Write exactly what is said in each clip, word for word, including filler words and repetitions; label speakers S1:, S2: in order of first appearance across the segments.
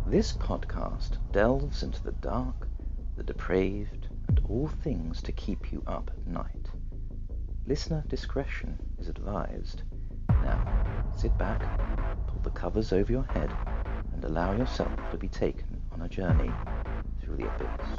S1: This podcast delves into the dark, the depraved, and all things to keep you up at night. Listener discretion is advised. Now, sit back, pull the covers over your head, and allow yourself to be taken on a journey through the abyss.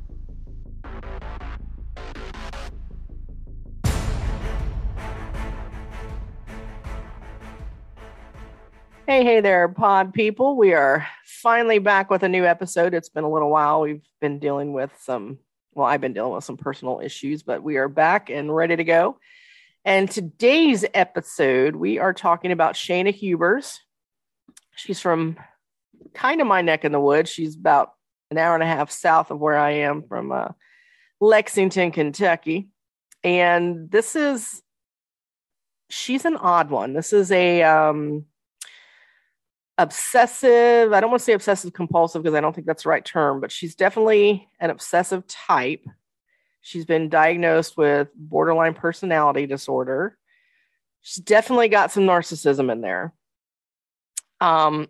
S2: Hey, hey there, pod people. We are finally back with a new episode. It's been a little while. We've been dealing with some, well, I've been dealing with some personal issues, but we are back and ready to go. And today's episode, we are talking about Shayna Hubers. She's from kind of my neck in the woods. She's about an hour and a half south of where I am from uh, Lexington, Kentucky. And this is, she's an odd one. This is a, um, obsessive, I don't want to say obsessive compulsive because I don't think that's the right term, but she's definitely an obsessive type. She's been diagnosed with borderline personality disorder. She's definitely got some narcissism in there. Um,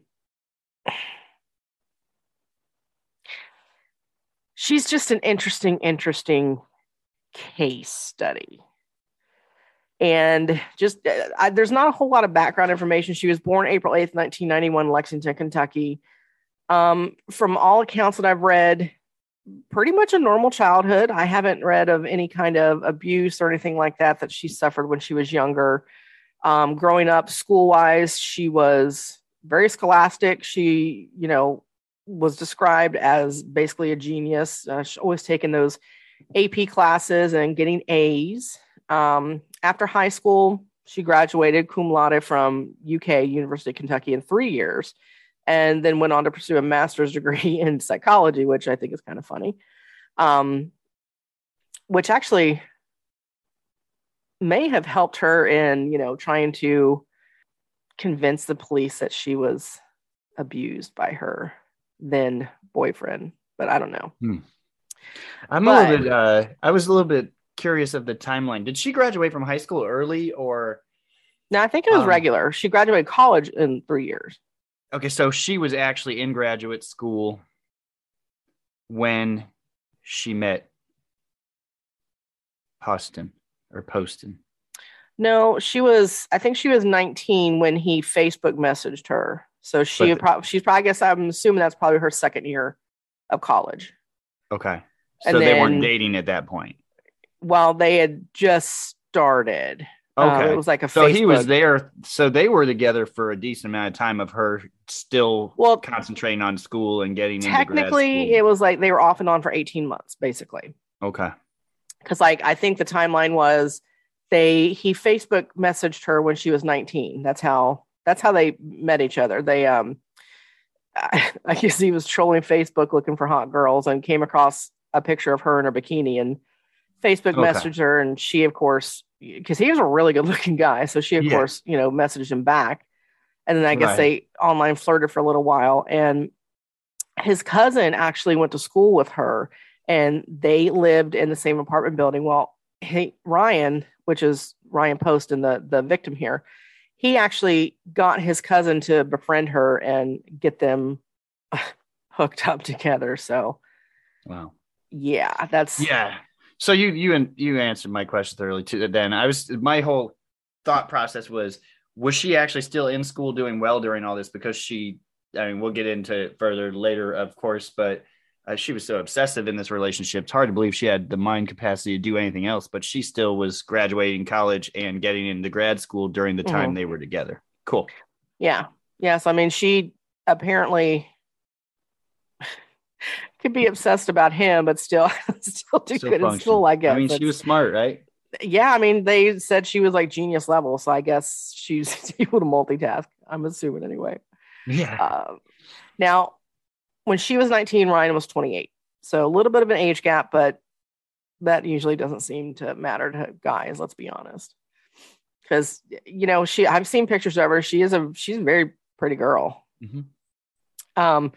S2: she's just an interesting, interesting case study. And just, uh, I, there's not a whole lot of background information. She was born April eighth, nineteen ninety-one, Lexington, Kentucky. Um, from all accounts that I've read, pretty much a normal childhood. I haven't read of any kind of abuse or anything like that that she suffered when she was younger. Um, growing up school-wise, she was very scholastic. She, you know, was described as basically a genius. Uh, she's always taken those A P classes and getting A's. Um, after high school, she graduated cum laude from U K, University of Kentucky, in three years, and then went on to pursue a master's degree in psychology, which I think is kind of funny. Um, which actually may have helped her in, you know, trying to convince the police that she was abused by her then boyfriend, but I don't know.
S3: Hmm. I'm
S2: But,
S3: a little bit, uh, I was a little bit curious of the timeline. Did she graduate from high school early or?
S2: No, I think it was
S3: um,
S2: regular. She graduated college in three years.
S3: Okay, so she was actually in graduate school when she met Poston or Poston.
S2: No, she was, I think she was nineteen when he Facebook messaged her. So she
S3: But-
S2: probably, she's probably, I guess I'm assuming that's probably her second year of college.
S3: Okay, so
S2: And
S3: they weren't
S2: then-
S3: dating at that point.
S2: While they had just started. Um,
S3: Okay,
S2: it was like a
S3: so
S2: Facebook.
S3: he was there. So they were together for a decent amount of time of her still
S2: Well,
S3: concentrating on school and getting into
S2: technically,
S3: grad school.
S2: it was like they were off and on for eighteen months, basically.
S3: Okay,
S2: Because, like, I think the timeline was they he Facebook messaged her when she was nineteen. That's how that's how they met each other. They um, I, I guess he was trolling Facebook looking for hot girls and came across a picture of her in her bikini and Facebook
S3: Okay.
S2: messaged her, and she, of course, because he was a really good looking guy, so she, of
S3: Yeah.
S2: course, you know, messaged him back, and then I guess
S3: Right.
S2: they online flirted for a little while, and his cousin actually went to school with her, and they lived in the same apartment building. Well, he, Ryan, which is Ryan Post and the the victim here, he actually got his cousin to befriend her and get them hooked up together. So,
S3: wow.
S2: yeah, that's
S3: Yeah. So you you you answered my question thoroughly too. Then I was my whole thought process was was she actually still in school doing well during all this, because she, I mean, we'll get into it further later, of course, but uh, she was so obsessive in this relationship. It's hard to believe she had the mind capacity to do anything else, but she still was graduating college and getting into grad school during the time
S2: Mhm.
S3: they were together. Cool.
S2: Yeah. Yes. I mean, she apparently could be obsessed about him, but still, still do
S3: Still
S2: good in
S3: function.
S2: school, I guess.
S3: I mean, she
S2: It's-
S3: was smart, right?
S2: yeah. I mean, they said she was like genius level. So I guess she's able to multitask. I'm assuming anyway.
S3: Yeah.
S2: Um, now, when she was nineteen, Ryan was twenty-eight. So a little bit of an age gap, but that usually doesn't seem to matter to guys, let's be honest. Because, you know, she I've seen pictures of her. She is a she's a very pretty girl.
S3: Mhm.
S2: Um,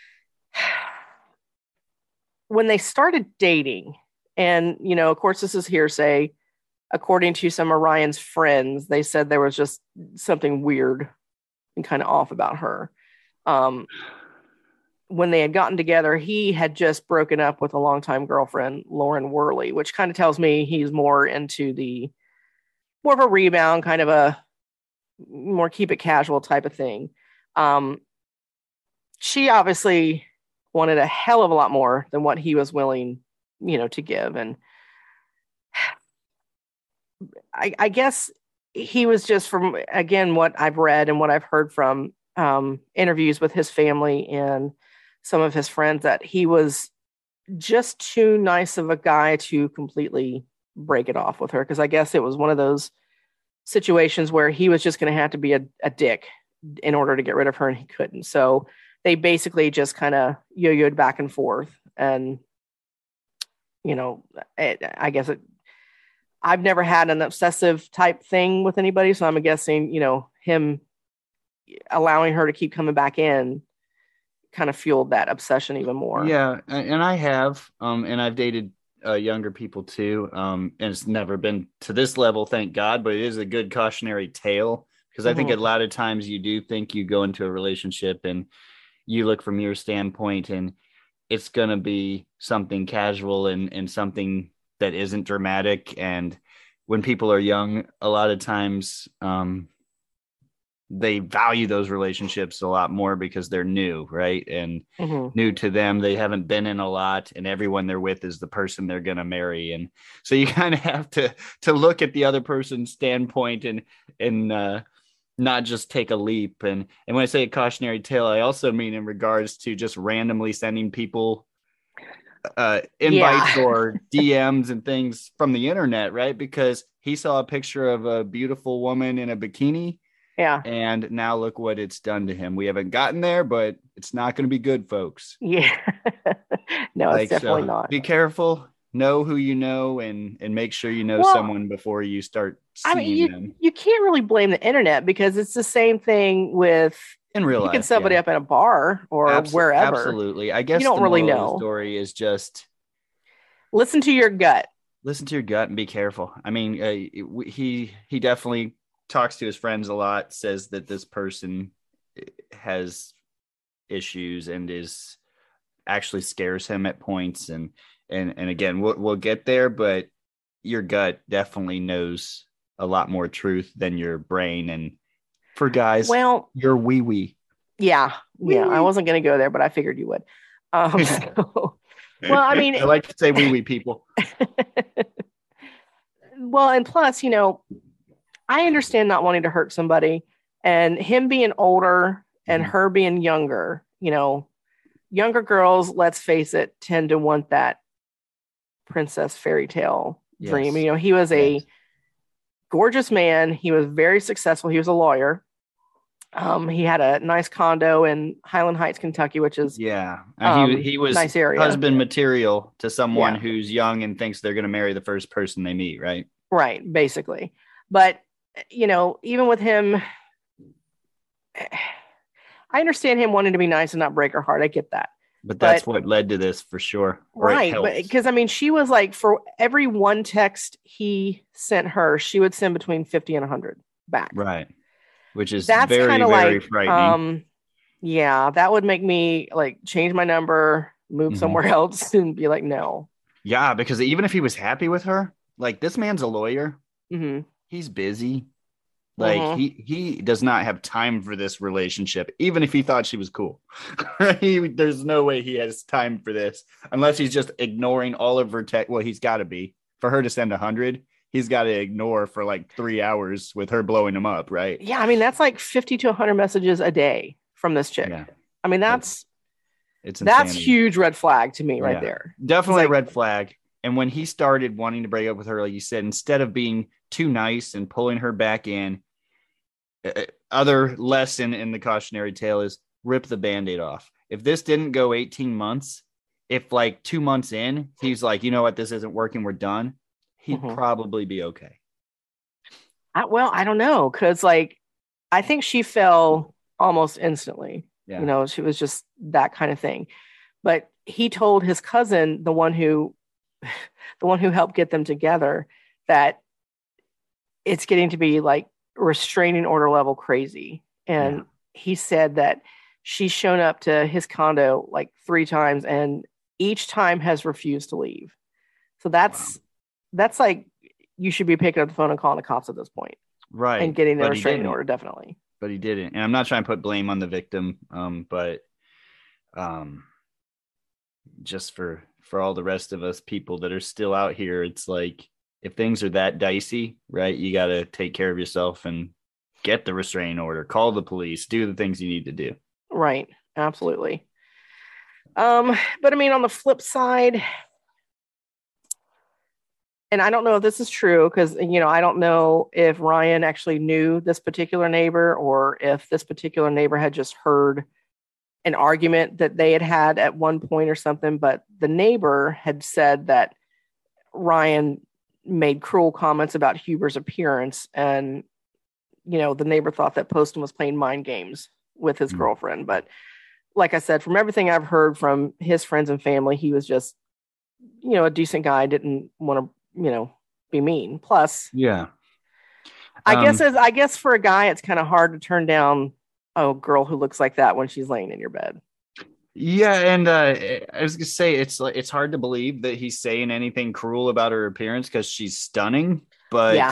S2: when they started dating, and, you know, of course, this is hearsay, according to some of Ryan's friends, they said there was just something weird and kind of off about her. Um, when they had gotten together, he had just broken up with a longtime girlfriend, Lauren Worley, which kind of tells me he's more into the more of a rebound, kind of a more keep it casual type of thing. Um, she obviously wanted a hell of a lot more than what he was willing, you know, to give. And I, I guess he was just, from, again, what I've read and what I've heard from um, interviews with his family and some of his friends, that he was just too nice of a guy to completely break it off with her. Because I guess it was one of those situations where he was just going to have to be a, a dick in order to get rid of her, and he couldn't. So they basically just kind of yo-yoed back and forth. And, you know, it, I guess it, I've never had an obsessive type thing with anybody. So I'm guessing, you know, him allowing her to keep coming back in kind of fueled that obsession even more.
S3: Yeah. And I have, um, and I've dated uh, younger people too. Um, and it's never been to this level, thank God, but it is a good cautionary tale, because I mm-hmm. think a lot of times you do think you go into a relationship and you look from your standpoint and it's going to be something casual and, and something that isn't dramatic. And when people are young, a lot of times um, they value those relationships a lot more because they're new, right? And mm-hmm. new to them, they haven't been in a lot, and everyone they're with is the person they're going to marry. And so you kind of have to, to look at the other person's standpoint and, and, uh, not just take a leap. And, and when I say a cautionary tale, I also mean in regards to just randomly sending people uh, invites yeah. or D Ms and things from the internet, right? Because he saw a picture of a beautiful woman in a bikini.
S2: Yeah.
S3: And now look what it's done to him. We haven't gotten there, but it's not going to be good, folks.
S2: Yeah. No,
S3: like,
S2: it's definitely
S3: so
S2: not.
S3: Be careful. Know who you know, and and make sure you know well, someone before you start seeing
S2: I mean, you,
S3: them.
S2: You can't really blame the internet, because it's the same thing with
S3: in real life.
S2: Picking somebody
S3: yeah.
S2: up in a bar or
S3: Absol-
S2: wherever.
S3: Absolutely. I guess
S2: you don't
S3: the
S2: really
S3: moral
S2: know.
S3: of the story is just
S2: listen to your gut.
S3: Listen to your gut and be careful. I mean, uh, he he definitely talks to his friends a lot, says that this person has issues and is actually scares him at points. And and and again, we'll, we'll get there, but your gut definitely knows a lot more truth than your brain. And for guys,
S2: well,
S3: your wee wee.
S2: Yeah, yeah. I wasn't going to go there, but I figured you would. Um, so, well, I mean,
S3: I like to say wee wee, people.
S2: Well, and plus, you know, I understand not wanting to hurt somebody, and him being older and mm-hmm. her being younger. You know, younger girls, let's face it, tend to want that princess fairy tale yes. dream. You know, he was a yes. gorgeous man. He was very successful. He was a lawyer. Um, he had a nice condo in Highland Heights, Kentucky, which is
S3: yeah,
S2: um,
S3: he he was
S2: nice area.
S3: Husband material to someone
S2: yeah.
S3: who's young and thinks they're going to marry the first person they meet, right?
S2: Right, basically. But you know, even with him, I understand him wanting to be nice and not break her heart. I get that.
S3: But that's but, what led to this for sure.
S2: Right. But because I mean, she was like, for every one text he sent her, she would send between fifty and a hundred back.
S3: Right. Which is
S2: that's
S3: very, very
S2: like,
S3: frightening.
S2: Um, yeah, that would make me like change my number, move mm-hmm. somewhere else, and be like, no.
S3: Yeah, because even if he was happy with her, like this man's a lawyer.
S2: Mm-hmm.
S3: He's busy. Like
S2: mm-hmm.
S3: he he does not have time for this relationship, even if he thought she was cool. he, there's no way he has time for this unless he's just ignoring all of her text. Well, he's got to be for her to send a hundred. He's got to ignore for like three hours with her blowing him up, right?
S2: Yeah, I mean that's like fifty to a hundred messages a day from this chick.
S3: Yeah.
S2: I mean that's
S3: it's
S2: that's
S3: insanity.
S2: Huge red flag to me right
S3: yeah.
S2: there.
S3: Definitely
S2: like,
S3: a red flag. And when he started wanting to break up with her, like you said, instead of being too nice and pulling her back in, uh, other lesson in the cautionary tale is rip the Band-Aid off. If this didn't go eighteen months, if like two months in, he's like, you know what, this isn't working, we're done. He'd mm-hmm. probably be okay.
S2: I, well, I don't know. Cause like, I think she fell almost instantly, yeah. you know, she was just that kind of thing. But he told his cousin, the one who, the one who helped get them together, that it's getting to be like restraining order level crazy. And yeah. he said that she's shown up to his condo like three times and each time has refused to leave. So that's wow. that's like you should be picking up the phone and calling the cops at this point.
S3: Right.
S2: And getting the restraining order, definitely.
S3: But he didn't. And I'm not trying to put blame on the victim, um, but um, just for, for all the rest of us people that are still out here, it's like, if things are that dicey, right, you got to take care of yourself and get the restraining order, call the police, do the things you need to do.
S2: Right. Absolutely. Um, but I mean, on the flip side, and I don't know if this is true because, you know, I don't know if Ryan actually knew this particular neighbor or if this particular neighbor had just heard an argument that they had had at one point or something. But the neighbor had said that Ryan made cruel comments about Huber's appearance. And, you know, the neighbor thought that Poston was playing mind games with his mm-hmm. girlfriend. But like I said, from everything I've heard from his friends and family, he was just, you know, a decent guy, didn't want to, you know, be mean. Plus,
S3: yeah,
S2: I
S3: um,
S2: guess as I guess for a guy, it's kind of hard to turn down a girl who looks like that when she's laying in your bed.
S3: Yeah, and uh, I was gonna say it's like it's hard to believe that he's saying anything cruel about her appearance because she's stunning. But
S2: yeah,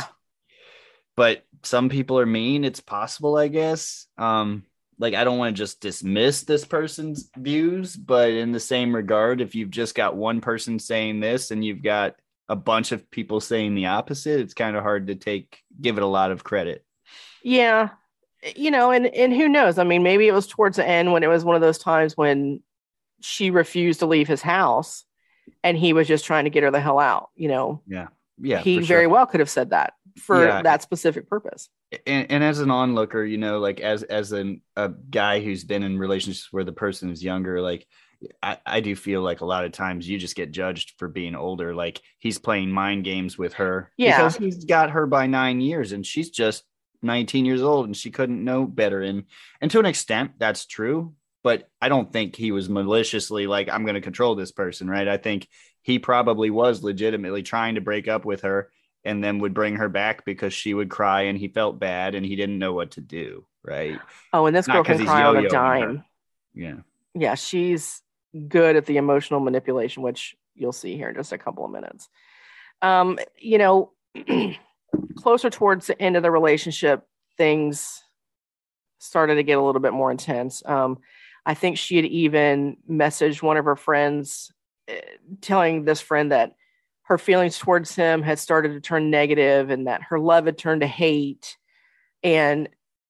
S3: but some people are mean. It's possible, I guess. Um, like I don't want to just dismiss this person's views, but in the same regard, if you've just got one person saying this and you've got a bunch of people saying the opposite, it's kind of hard to take, give it a lot of credit.
S2: Yeah. You know, and, and who knows? I mean, maybe it was towards the end when it was one of those times when she refused to leave his house and he was just trying to get her the hell out, you know?
S3: Yeah. Yeah.
S2: He very
S3: sure.
S2: well could have said that for
S3: yeah.
S2: that specific purpose.
S3: And, and as an onlooker, you know, like as, as an, a guy who's been in relationships where the person is younger, like, I, I do feel like a lot of times you just get judged for being older. Like he's playing mind games with her
S2: yeah.
S3: because he's got her by nine years and she's just nineteen years old and she couldn't know better. And, and to an extent that's true, but I don't think he was maliciously like, I'm going to control this person. Right. I think he probably was legitimately trying to break up with her and then would bring her back because she would cry and he felt bad and he didn't know what to do. Right.
S2: Oh, and this girl can cry on a dime.
S3: Her. Yeah.
S2: Yeah. She's good at the emotional manipulation, which you'll see here in just a couple of minutes. Um, you know, closer towards the end of the relationship, things started to get a little bit more intense. Um, I think she had even messaged one of her friends, uh, telling this friend that her feelings towards him had started to turn negative and that her love had turned to hate. And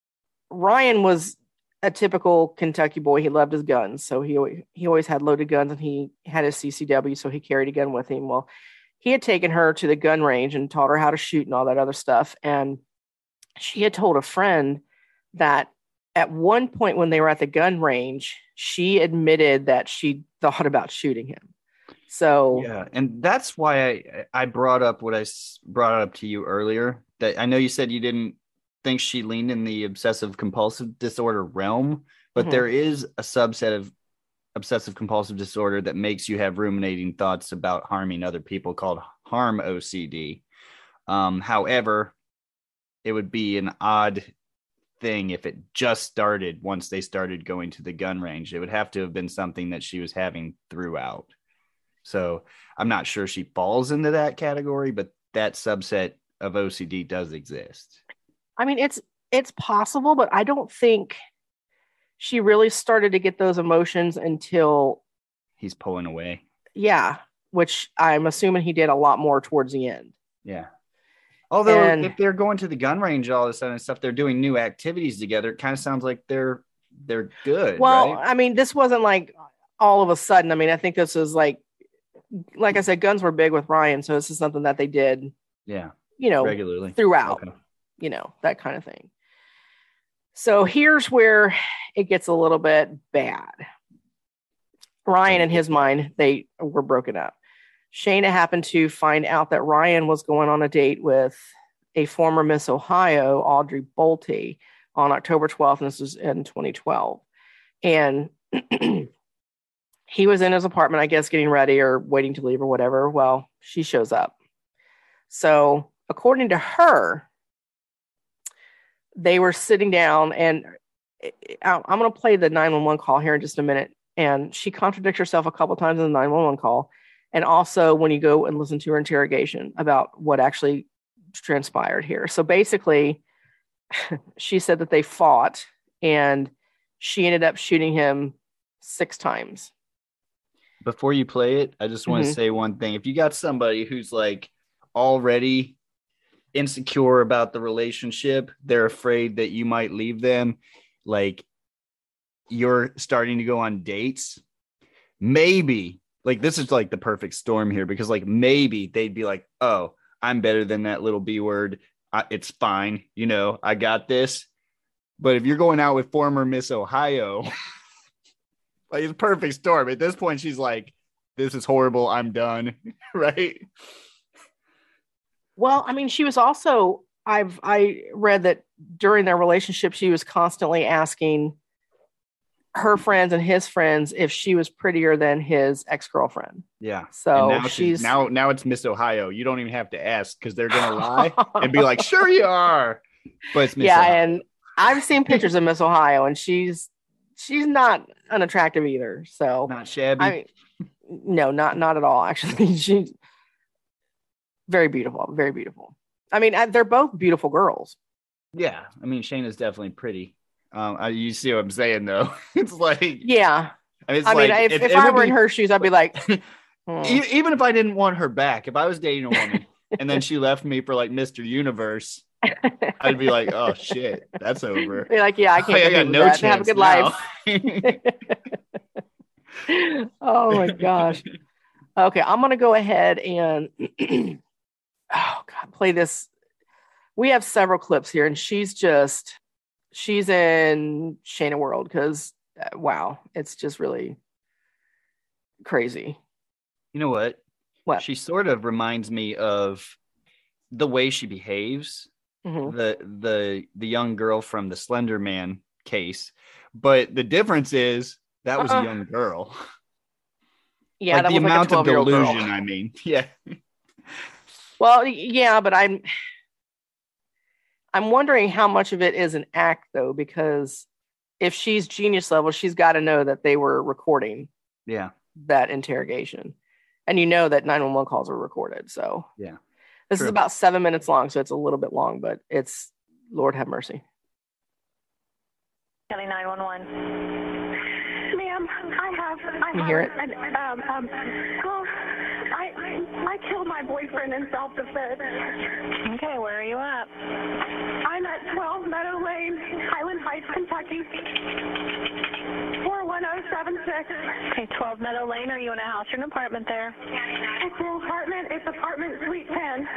S2: Ryan was a typical Kentucky boy. He loved his guns. So he, he always had loaded guns and he had his C C W. So he carried a gun with him. Well, he had taken her to the gun range and taught her how to shoot and all that other stuff. And she had told a friend that at one point when they were at the gun range, she admitted that she thought about shooting him. So,
S3: yeah. And that's why I, I brought up what I brought up to you earlier, that I know you said you didn't think she leaned in the obsessive compulsive disorder realm, but mm-hmm. there is a subset of obsessive compulsive disorder that makes you have ruminating thoughts about harming other people called harm O C D. Um, however, it would be an odd thing if it just started once they started going to the gun range. It would have to have been something that she was having throughout. So I'm not sure she falls into that category, but that subset of O C D does exist.
S2: I mean, it's it's possible, but I don't think she really started to get those emotions until
S3: he's pulling away.
S2: Yeah, which I'm assuming he did a lot more towards the end.
S3: Yeah. Although
S2: and,
S3: if they're going to the gun range all of a sudden and stuff, they're doing new activities together. It kind of sounds like they're they're good.
S2: Well,
S3: right?
S2: I mean, this wasn't like all of a sudden. I mean, I think this was like, like I said, guns were big with Ryan, so this is something that they did.
S3: Yeah.
S2: You know,
S3: regularly
S2: throughout. Okay. You know, that kind of thing. So here's where it gets a little bit bad. Ryan, in his mind, they were broken up. Shayna happened to find out that Ryan was going on a date with a former Miss Ohio, Audrey Bolte, on October twelfth, and this was in twenty twelve. And he was in his apartment, I guess, getting ready or waiting to leave or whatever. Well, she shows up. So according to her, they were sitting down and I'm going to play the nine one one call here in just a minute. And she contradicts herself a couple times in the nine one one call. And also when you go and listen to her interrogation about what actually transpired here. So basically, she said that they fought and she ended up shooting him six times.
S3: Before you play it, I just want to
S2: Mhm.
S3: say one thing. If you got somebody who's like already insecure about the relationship, they're afraid that you might leave them, like you're starting to go on dates, maybe like this is like the perfect storm here, because like maybe they'd be like, oh, I'm better than that little B word. I, it's fine. You know, I got this. But if you're going out with former Miss Ohio, like it's a perfect storm. At this point, she's like, this is horrible. I'm done. Right.
S2: Well, I mean, she was also, I've, I read that during their relationship, she was constantly asking her friends and his friends if she was prettier than his ex-girlfriend.
S3: Yeah.
S2: So
S3: and now
S2: she's
S3: now, now it's Miss Ohio. You don't even have to ask because they're going to lie and be like, sure you are. But it's Miss
S2: yeah.
S3: Ohio.
S2: And I've seen pictures of Miss Ohio and she's, she's not unattractive either. So
S3: Not shabby.
S2: I mean, no, not, not at all. Actually, she's very beautiful. Very beautiful. I mean, they're both beautiful girls.
S3: Yeah. I mean, Shayna's definitely pretty. Um, I, you see what I'm saying, though? It's like,
S2: yeah.
S3: I mean, it's
S2: I
S3: like,
S2: mean, if,
S3: it,
S2: if
S3: it
S2: I
S3: would
S2: were
S3: be,
S2: in her shoes, I'd be like, hmm.
S3: e- even if I didn't want her back, if I was dating a woman and then she left me for like Mister Universe, I'd be like, oh shit, that's over.
S2: Be like, yeah, I can't.
S3: Like, I got
S2: with
S3: no
S2: that.
S3: chance.
S2: Have a good
S3: now.
S2: life. Oh my gosh. Okay, I'm gonna go ahead and oh god, play this. We have several clips here, and she's just she's in Shayna World because uh, wow, it's just really crazy.
S3: You know what?
S2: What?
S3: She sort of reminds me of the way she behaves.
S2: Mm-hmm.
S3: The the the young girl from the Slender Man case, but the difference is that was
S2: uh-uh.
S3: a young girl.
S2: Yeah,
S3: like
S2: that
S3: the
S2: was
S3: amount
S2: like a
S3: of delusion.
S2: girl.
S3: I mean, yeah.
S2: Well, yeah, but I'm I'm wondering how much of it is an act though, because if she's genius level, she's got to know that they were recording.
S3: Yeah.
S2: That interrogation, and you know that nine one one calls are recorded. So
S3: yeah,
S2: this
S3: True.
S2: is about seven minutes long, so it's a little bit long, but it's Lord have mercy.
S4: Kelly nine one one. Ma'am, I have. I
S2: you
S4: have,
S2: hear it?
S4: Um, um, well, I, I killed my boyfriend in self-defense. Okay, where are you at? I'm at twelve Meadow Lane, Highland Heights, Kentucky. four one zero seven six. Okay, twelve Meadow Lane. Are you in a house or an apartment there? It's an apartment. It's apartment suite ten.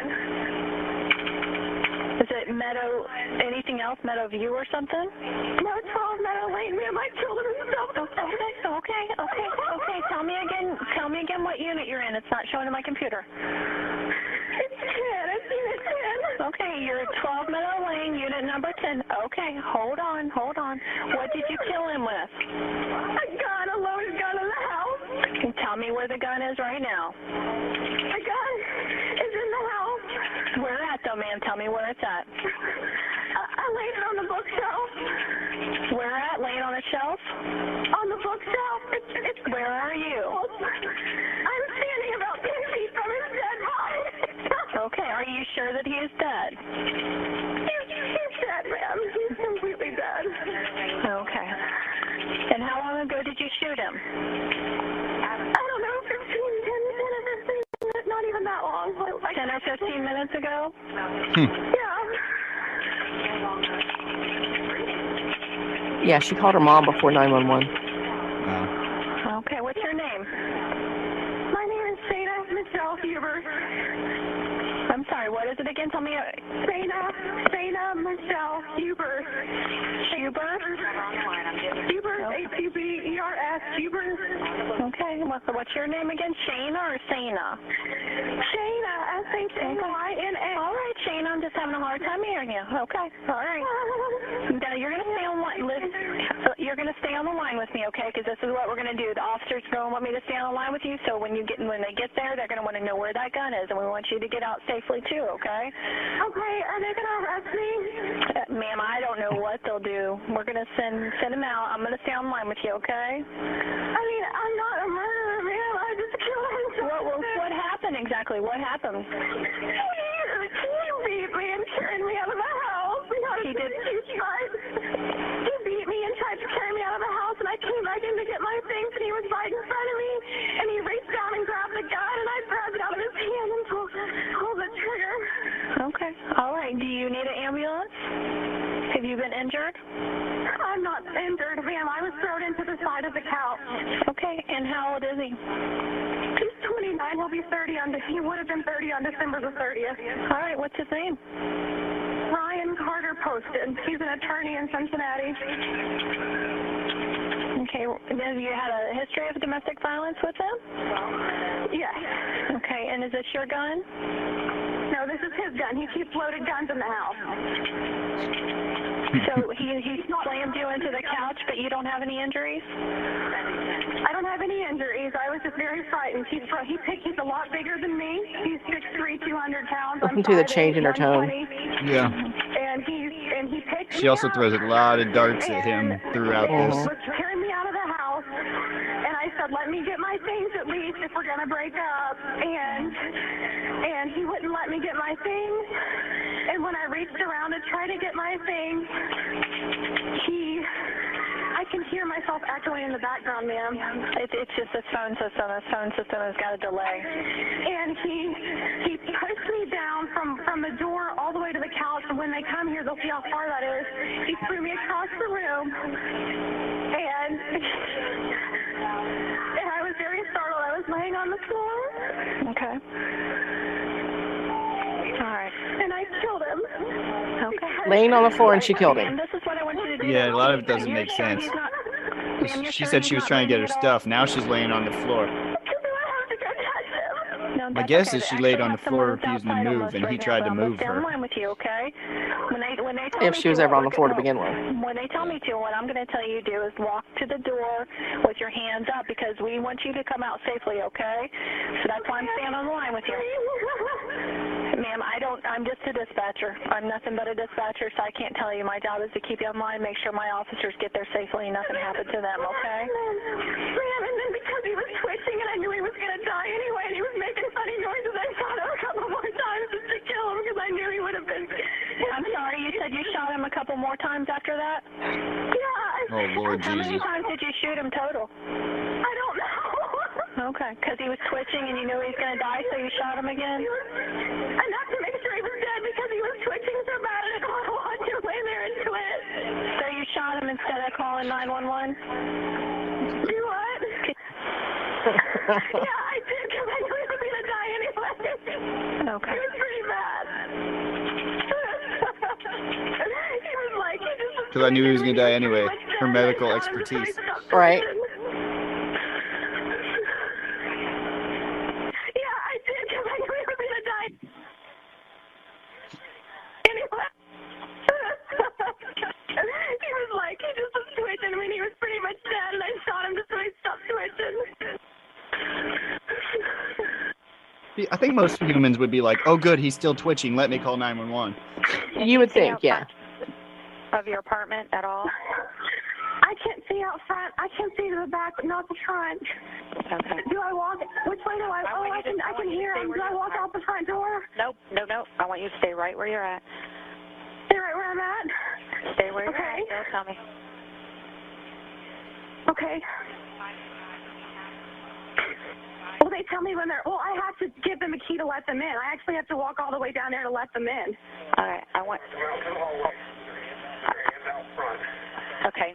S4: Is it Meadow, anything else, Meadow View or something? No, twelve Meadow Lane. Me and my children are self-defense. Okay, okay, okay, okay. Tell me again, tell me again what unit you're in. It's not showing in my computer. It's ten. It's unit ten. Okay, you're at twelve Meadow Lane, unit number ten. Okay, hold on, hold on. What did you kill him with? A gun, a loaded gun in the house. Can you tell me where the gun is right now? The gun is in the house. Where at though, ma'am? Tell me where it's at. I, I laid it on the bookshelf. Where at? Laying on a shelf? On the bookshelf. It's, it's, where are you? I'm standing about ten feet from his dead body. Okay, are you sure that he is dead? He's, he's dead, ma'am. He's completely dead. Okay. And how long ago did you shoot him? I don't know, fifteen, ten, ten or fifteen minutes, not even that long. Like ten or fifteen minutes ago? Yeah.
S2: Yeah, she called her mom before nine one one.
S3: Wow.
S4: Okay, what's your name? My name is Shayna Michelle Huber. I'm sorry, what is it again? Tell me. Shayna, Shayna Michelle Huber. Huber? Huber, H U B E R S, Huber. Okay, so what's your name again? Shayna or Shayna? Shayna, S H A Y N A. All right, Shayna, I'm just having a hard time hearing you. Okay, all right. Now, you're going to stay on what list? You you're going to stay on the line with me, okay? Because this is what we're going to do. The officers are going to want me to stay on the line with you, so when you get when they get there, they're going to want to know where that gun is, and we want you to get out safely too, okay?
S5: Okay, are they going to arrest me?
S4: Uh, ma'am, I don't know what they'll do. We're going to send send them out. I'm going to stay on the line with you, okay?
S5: I mean, I'm not a murderer, ma'am. I just killed him.
S4: What, what, what happened exactly? What happened?
S5: He beat me and turned me out of the house.
S4: He did.
S5: He tried. He beat me and tried to carry me out of the house, and I came back in to get my things, and he was right in front of me, and he reached down and grabbed the gun, and I grabbed it out of his hand and pulled, pulled the trigger.
S4: Okay. All right. Do you need an ambulance? Have you been injured?
S5: I'm not injured, ma'am. I was thrown into the side of the couch.
S4: Okay. And how old is he?
S5: He's twenty-nine. He'll be thirty on. He would have been thirty on December the thirtieth.
S4: All right. What's his name?
S5: Ryan Carter Poston. He's an attorney in Cincinnati.
S4: Okay. Have you had a history of domestic violence with him?
S5: Yes.
S4: Okay. And is this your gun?
S5: No, this is his gun. He keeps loaded guns in the house.
S4: So he he slammed you into the couch, but you don't have any injuries?
S5: I don't have any injuries. I was just very frightened. He's he picked, he's a lot bigger than me. He's six three, two hundred pounds.
S2: Listen to the change in her tone.
S3: Yeah.
S5: And he's and he picked
S3: She
S5: me
S3: also
S5: up,
S3: throws a lot of darts at him
S5: and
S3: throughout
S5: he
S3: this.
S5: was carrying me out of the house, and I said, "Let me get my things at least if we're gonna break up." And and he wouldn't let me get my things. And when I reached around to try to get my things, he, I can hear myself echoing in the background, ma'am.
S4: It, it's just a phone system. The phone system has got a delay.
S5: And he he pushed me down from, from the door all the way to the couch. And when they come here, they'll see how far that is. He threw me across the room. And, and I was very startled. I was laying on the floor.
S4: Okay. All right.
S5: And I killed him.
S4: Okay.
S2: Laying on the floor and she killed him.
S4: And this is what I want you to do.
S3: Yeah, a lot of it doesn't make
S4: You're sure
S3: sense.
S4: he's not- Ma'am, you're
S3: She
S4: sure
S3: said
S4: he's
S3: she was
S4: not
S3: trying to get her
S4: bleeding at all?
S3: stuff. Now she's laying on the floor.
S5: Do I have to go touch him?
S4: No,
S3: My
S4: that's
S3: guess
S4: okay.
S3: is she
S4: They
S3: laid
S4: actually
S3: on the
S4: have
S3: floor
S4: someone
S3: refusing to
S4: outside
S3: move,
S4: almost
S3: and he
S4: right
S3: tried
S4: now,
S3: to
S4: but I'm
S3: move
S4: gonna stay on
S3: her.
S4: the line with you, okay? When they when they tell
S2: If
S4: me
S2: she was
S4: to,
S2: ever on
S4: what
S2: the floor to
S4: we're
S2: begin
S4: gonna-
S2: with.
S4: When they tell me to, what I'm going to tell you to do is walk to the door with your hands up because we want you to come out safely, okay? So that's why I'm staying on the line with you. Ma'am, I don't, I'm just a dispatcher. I'm nothing but a dispatcher, so I can't tell you. My job is to keep you on line, make sure my officers get there safely and nothing happens to them, okay?
S5: Ma'am, and then because he was twitching and I knew he was going to die anyway and he was making funny noises, I shot him a couple more times just to kill him because I knew he would have been.
S4: I'm sorry, you said you shot him a couple more times after that?
S5: Yeah.
S3: Oh, Lord
S4: How many
S3: Jesus.
S4: times did you shoot him total?
S5: I don't know.
S4: Okay, because he was twitching and you knew he was going to die, so you shot him again?
S5: Enough to make sure he was dead because he was twitching so bad and I don't want to watch him lay there and twitch.
S4: So you shot him instead of calling nine one one?
S5: Do what? Yeah, I did because I knew he was going to die anyway.
S4: Okay.
S5: It was pretty bad. He was like, he just was
S3: Because I knew he was going to die
S5: pretty
S3: anyway.
S5: much dead,
S3: Her
S5: and I
S3: medical
S5: shot him just so he
S3: expertise.
S5: stopped
S2: Right.
S5: twitching. Yeah, I did because I knew he was going to die. Anyway. He was like, he just was twitching. I mean, he was pretty much dead, and I shot him just so he stopped twitching.
S3: I think most humans would be like, oh, good, he's still twitching. Let me call nine one one.
S2: You would think, yeah.
S4: Of your apartment at all?
S5: I can't see out front. I can see to the back, but not the front.
S4: Okay.
S5: Do I walk? Which way do I?
S4: I
S5: Oh,
S4: want
S5: I
S4: you to-
S5: can.
S4: I
S5: I
S4: want
S5: can
S4: you to
S5: hear
S4: stay
S5: him.
S4: where
S5: Do I
S4: you
S5: walk
S4: are.
S5: out the front door?
S4: Nope, no, no. I want you to stay right where you're at.
S5: Stay right where I'm at.
S4: Stay where you're
S5: Okay.
S4: at. Don't tell me.
S5: Okay. Well, they tell me when they're. Well, I have to give them a key to let them in. I actually have to walk all the way down there to let them in.
S4: All right, I want. Okay.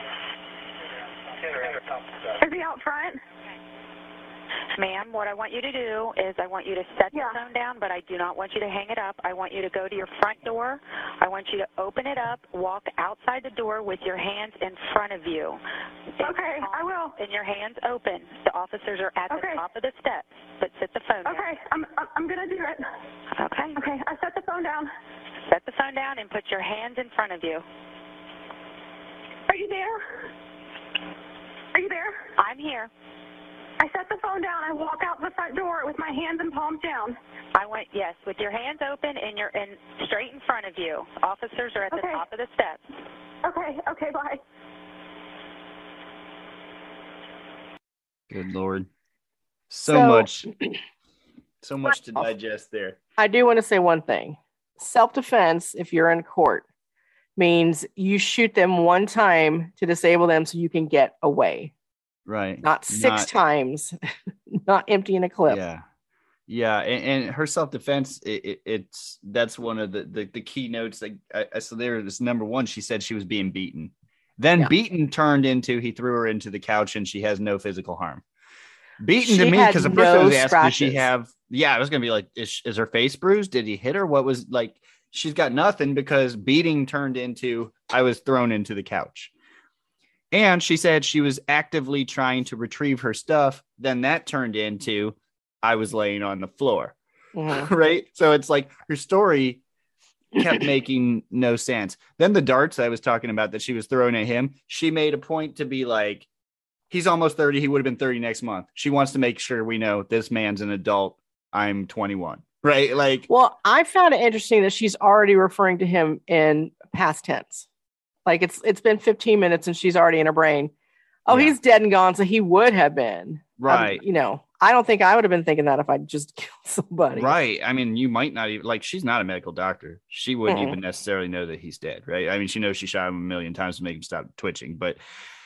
S5: Is he out front?
S4: Ma'am, what I want you to do is I want you to set the
S5: Yeah.
S4: phone down, but I do not want you to hang it up. I want you to go to your front door. I want you to open it up, walk outside the door with your hands in front of you.
S5: Okay, I will.
S4: And your hands open. The officers are at
S5: Okay.
S4: the top of the steps, but sit the phone down.
S5: Okay, I'm. I'm- I'm gonna do it.
S4: Okay.
S5: Okay, I set the phone down.
S4: Set the phone down and put your hands in front of you.
S5: Are you there? Are you there?
S4: I'm here.
S5: I set the phone down. I walk out the front door with my hands and palms down.
S4: I went, yes, with your hands open and you're in straight in front of you. Officers are at the
S5: Okay.
S4: top of the steps.
S5: Okay, okay, bye.
S3: Good Lord. So,
S2: So-
S3: much, so much to digest there.
S2: I do want to say one thing. Self-defense, if you're in court, means you shoot them one time to disable them so you can get away.
S3: Right.
S2: Not six
S3: Not-
S2: times, not emptying a clip.
S3: Yeah. Yeah. And, and her self-defense, it, it, it's, that's one of the, the, the key notes. Like, I, I, so there is number one, she said she was being beaten. Then
S2: Yeah.
S3: beaten turned into, he threw her into the couch and she has no physical harm. Beaten
S2: She
S3: to me,
S2: had
S3: because the first I
S2: no
S3: was asked, did she
S2: scratches.
S3: have, yeah, I was going to be like, is, is her face bruised? Did he hit her? What was like, she's got nothing, because beating turned into, I was thrown into the couch. And she said she was actively trying to retrieve her stuff. Then that turned into, I was laying on the floor.
S2: Mhm.
S3: Right. So it's like her story kept making no sense. Then the darts I was talking about that she was throwing at him, she made a point to be like, he's almost thirty. He would have been thirty next month. She wants to make sure we know this man's an adult. I'm twenty-one. Right. Like,
S2: Well, I found it interesting that she's already referring to him in past tense. Like it's it's been fifteen minutes and she's already in her brain. Oh,
S3: Yeah.
S2: he's dead and gone, so he would have been.
S3: right.
S2: Um, you know, I don't think I would have been thinking that if I just killed somebody.
S3: Right. I mean, you might not even, like, she's not a medical doctor. She wouldn't
S2: Mm-mm.
S3: even necessarily know that he's dead. Right. I mean, she knows she shot him a million times to make him stop twitching. But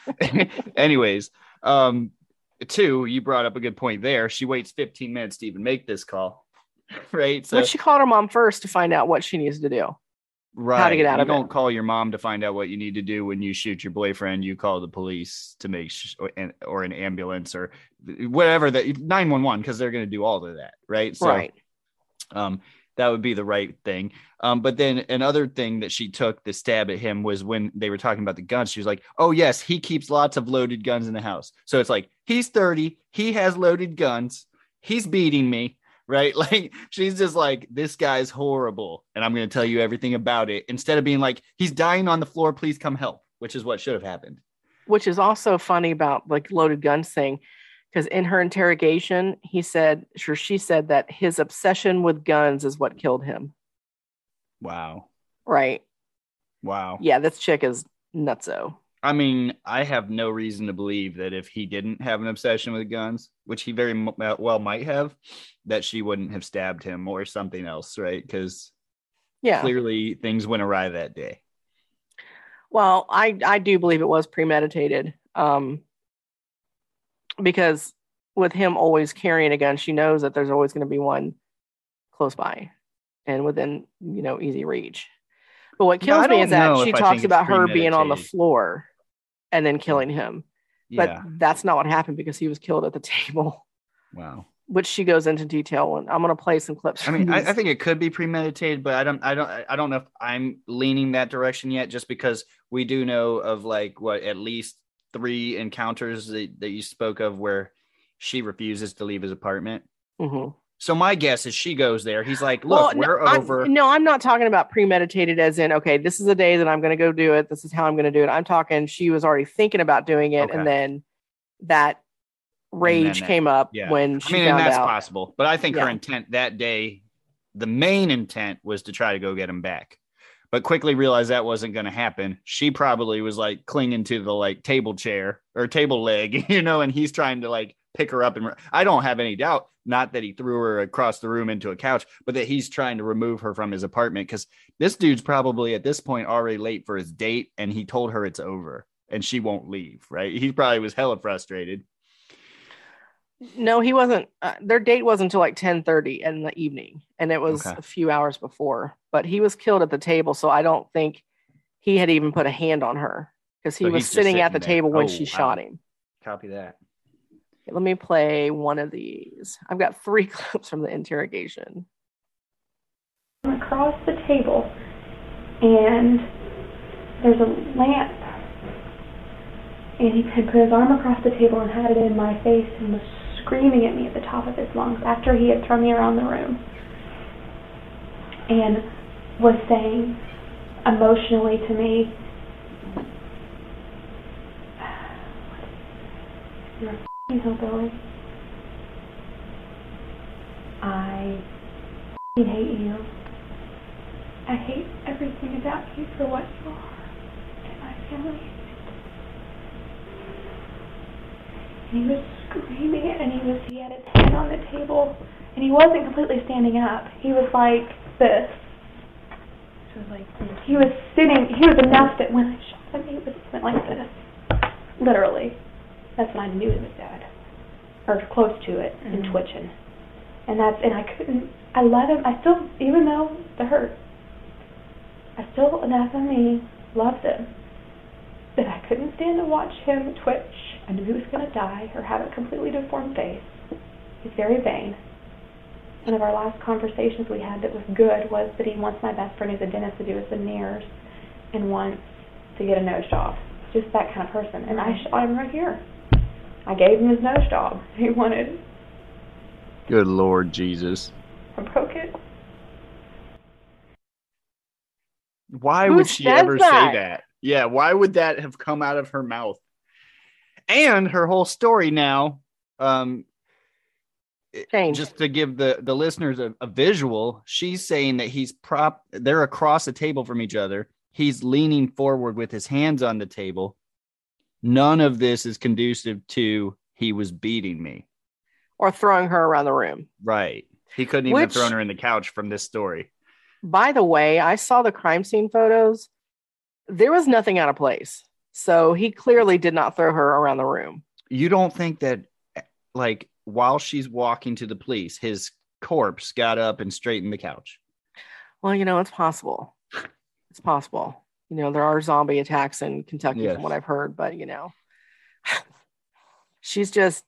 S3: anyways, um, two, you brought up a good point there. She waits fifteen minutes to even make this call. Right. So,
S2: But she called her mom first to find out what she needs to do.
S3: right.
S2: to get out
S3: you
S2: of it.
S3: don't call your mom to find out what you need to do when you shoot your boyfriend. You call the police to make sh- or, an, or an ambulance or whatever, that nine one one, because they're going to do all of that. Right. So,
S2: Right.
S3: Um, that would be the right thing. Um, but then another thing that she took the stab at him was when they were talking about the guns. She was like, oh, yes, he keeps lots of loaded guns in the house. So it's like, he's thirty. He has loaded guns. He's beating me. Right. Like, she's just like, this guy's horrible. And I'm going to tell you everything about it. Instead of being like, he's dying on the floor. Please come help, which is what should have happened.
S2: Which is also funny about like loaded guns thing. Because in her interrogation, he said, sure, she said that his obsession with guns is what killed him.
S3: Wow.
S2: Right.
S3: Wow.
S2: Yeah, this chick is nutso.
S3: I mean, I have no reason to believe that if he didn't have an obsession with guns, which he very m- well might have, that she wouldn't have stabbed him or something else, right? Because
S2: Yeah.
S3: clearly things went awry that day.
S2: Well, I I do believe it was premeditated. Um, because with him always carrying a gun, she knows that there's always going to be one close by and within, you know, easy reach. But what
S3: Yeah, I
S2: kills me
S3: don't
S2: is that
S3: know
S2: she
S3: if I
S2: talks
S3: think it's
S2: about her being on the
S3: premeditated.
S2: floor and then killing him.
S3: Yeah.
S2: But that's not what happened because he was killed at the table,
S3: Wow.
S2: which she goes into detail on. I'm going to play some clips.
S3: I
S2: from
S3: mean, I,
S2: these.
S3: I think it could be premeditated, but I don't, I don't, I don't know if I'm leaning that direction yet, just because we do know of like what, at least three encounters that, that you spoke of where she refuses to leave his apartment.
S2: Mhm.
S3: So my guess is she goes there. He's like, look,
S2: Well, no,
S3: we're
S2: I'm-
S3: over.
S2: no, I'm not talking about premeditated as in, okay, this is the day that I'm going to go do it. This is how I'm going to do it. I'm talking she was already thinking about doing it.
S3: Okay.
S2: And then that rage
S3: that-
S2: came up
S3: yeah.
S2: when she
S3: I mean, and
S2: found
S3: that's
S2: out.
S3: possible. But I think her
S2: Yeah.
S3: intent that day, the main intent was to try to go get him back. But quickly realized that wasn't going to happen. She probably was like clinging to the like table chair or table leg, you know, and he's trying to like pick her up. And I don't have any doubt, not that he threw her across the room into a couch, but that he's trying to remove her from his apartment, because this dude's probably at this point already late for his date. And he told her it's over and she won't leave. Right. He probably was hella frustrated.
S2: No, he wasn't. Uh, their date wasn't until like ten thirty in the evening. And it was
S3: Okay.
S2: a few hours before. But he was killed at the table. So I don't think he had even put a hand on her because he
S3: So
S2: was
S3: he's just
S2: sitting at the
S3: sitting there.
S2: table when
S3: Oh,
S2: she
S3: wow.
S2: shot him.
S3: Copy that.
S2: Let me play one of these. I've got three clips from the interrogation.
S5: Across the table, and there's a lamp, and he had put his arm across the table and had it in my face and was screaming at me at the top of his lungs after he had thrown me around the room, and was saying emotionally to me, You're a f***ing hillbilly. I f***ing hate you. I hate everything about you for what you are. And my family. And he was screaming, and he was, he had his hand on the table, and he wasn't completely standing up. He was like this.
S6: So like
S5: He was sitting, he was enough that when I shot him, he was went like this. Literally. That's when I knew he was dead. Or close to it, mm-hmm. and twitching. And that's, and I couldn't, I let him, I still, even though the hurt, I still, enough of me loved him. That I couldn't stand to watch him twitch. I knew he was going to die or have a completely deformed face. He's very vain. One of our last conversations we had that was good was that he wants my best friend who's a dentist to do his veneers and wants to get a nose job. Just that kind of person. And I shot him right here. I gave him his nose job. He wanted.
S3: Good Lord Jesus.
S5: I broke it.
S3: Why
S2: Who
S3: would she
S2: says
S3: ever
S2: that?
S3: say that? Yeah, why would that have come out of her mouth? And her whole story now, um,
S2: Change.
S3: just to give the, the listeners a, a visual, she's saying that he's prop, they're across a table from each other. He's leaning forward with his hands on the table. None of this is conducive to he was beating me.
S2: Or throwing her around the room.
S3: Right. He couldn't even
S2: Which-
S3: have thrown her in the couch from this story.
S2: By the way, I saw the crime scene photos. There was nothing out of place. So he clearly did not throw her around the room.
S3: You don't think that, like, while she's walking to the police, his corpse got up and straightened the couch?
S2: Well, you know, it's possible. It's possible. You know, there are zombie attacks in Kentucky
S3: Yes.
S2: from what I've heard, but, you know, she's just...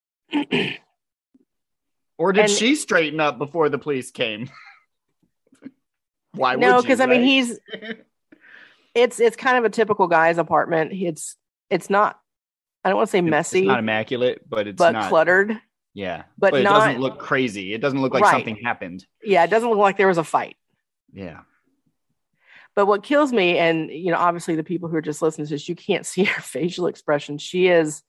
S3: Or did
S2: And-
S3: she straighten up before the police came? Why would
S2: No,
S3: you,
S2: because, I mean,
S3: right?
S2: he's... It's it's kind of a typical guy's apartment. It's it's not, I don't want to say messy,
S3: It's not immaculate, but it's
S2: but
S3: not
S2: cluttered.
S3: Yeah,
S2: but
S3: it
S2: not-
S3: doesn't look crazy. It doesn't look like
S2: Right.
S3: something happened.
S2: Yeah, it doesn't look like there was a fight.
S3: Yeah.
S2: But what kills me, and you know, obviously the people who are just listening to this, you can't see her facial expression. She is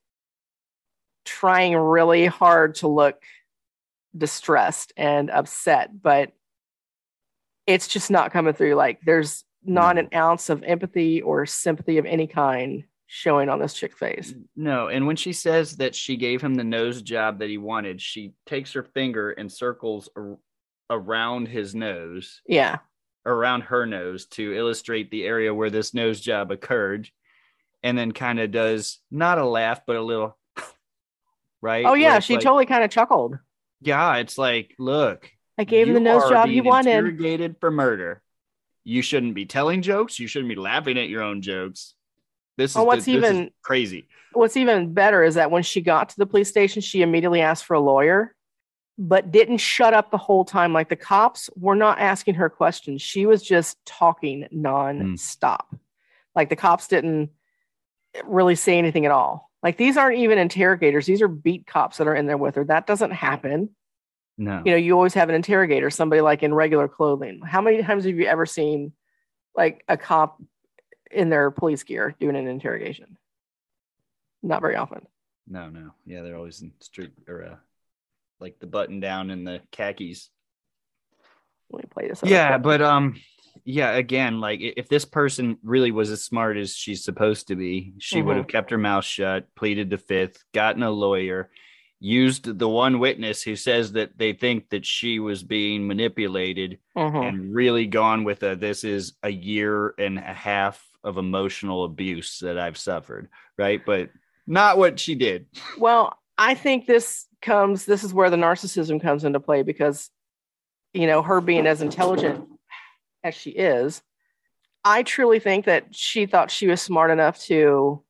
S2: trying really hard to look distressed and upset, but it's just not coming through. Like there's not
S3: No.
S2: an ounce of empathy or sympathy of any kind showing on this chick's face.
S3: No, and when she says that she gave him the nose job that he wanted, she takes her finger and circles ar- around his nose,
S2: Yeah.
S3: around her nose, to illustrate the area where this nose job occurred, and then kind of does not a laugh, but a little, right?
S2: Oh
S3: Where
S2: yeah,
S3: it's
S2: she
S3: like,
S2: totally kind of chuckled.
S3: Yeah, it's like, look,
S2: I gave him the
S3: you
S2: nose
S3: are
S2: job he
S3: being
S2: wanted.
S3: Interrogated for murder. You shouldn't be telling jokes. You shouldn't be laughing at your own jokes. This is,
S2: Oh, what's
S3: the, this is
S2: even-
S3: crazy.
S2: What's even better is that when she got to the police station, she immediately asked for a lawyer, but didn't shut up the whole time. Like the cops were not asking her questions. She was just talking nonstop. Mm. Like the cops didn't really say anything at all. Like these aren't even interrogators. These are beat cops that are in there with her. That doesn't happen.
S3: No.
S2: You know, you always have an interrogator, somebody like in regular clothing. How many times have you ever seen like a cop in their police gear doing an interrogation? Not very often.
S3: No, no. Yeah, they're always in street or uh, like the button down and the khakis.
S2: Let me play this.
S3: Yeah, but um, yeah. Again, like if this person really was as smart as she's supposed to be, she
S2: Mhm.
S3: would have kept her mouth shut, pleaded the fifth, gotten a lawyer, used the one witness who says that they think that she was being manipulated,
S2: Mhm.
S3: and really gone with a this is a year and a half of emotional abuse that I've suffered, right? But not what she did.
S2: Well, I think this comes, this is where the narcissism comes into play because, you know, her being as intelligent as she is, I truly think that she thought she was smart enough to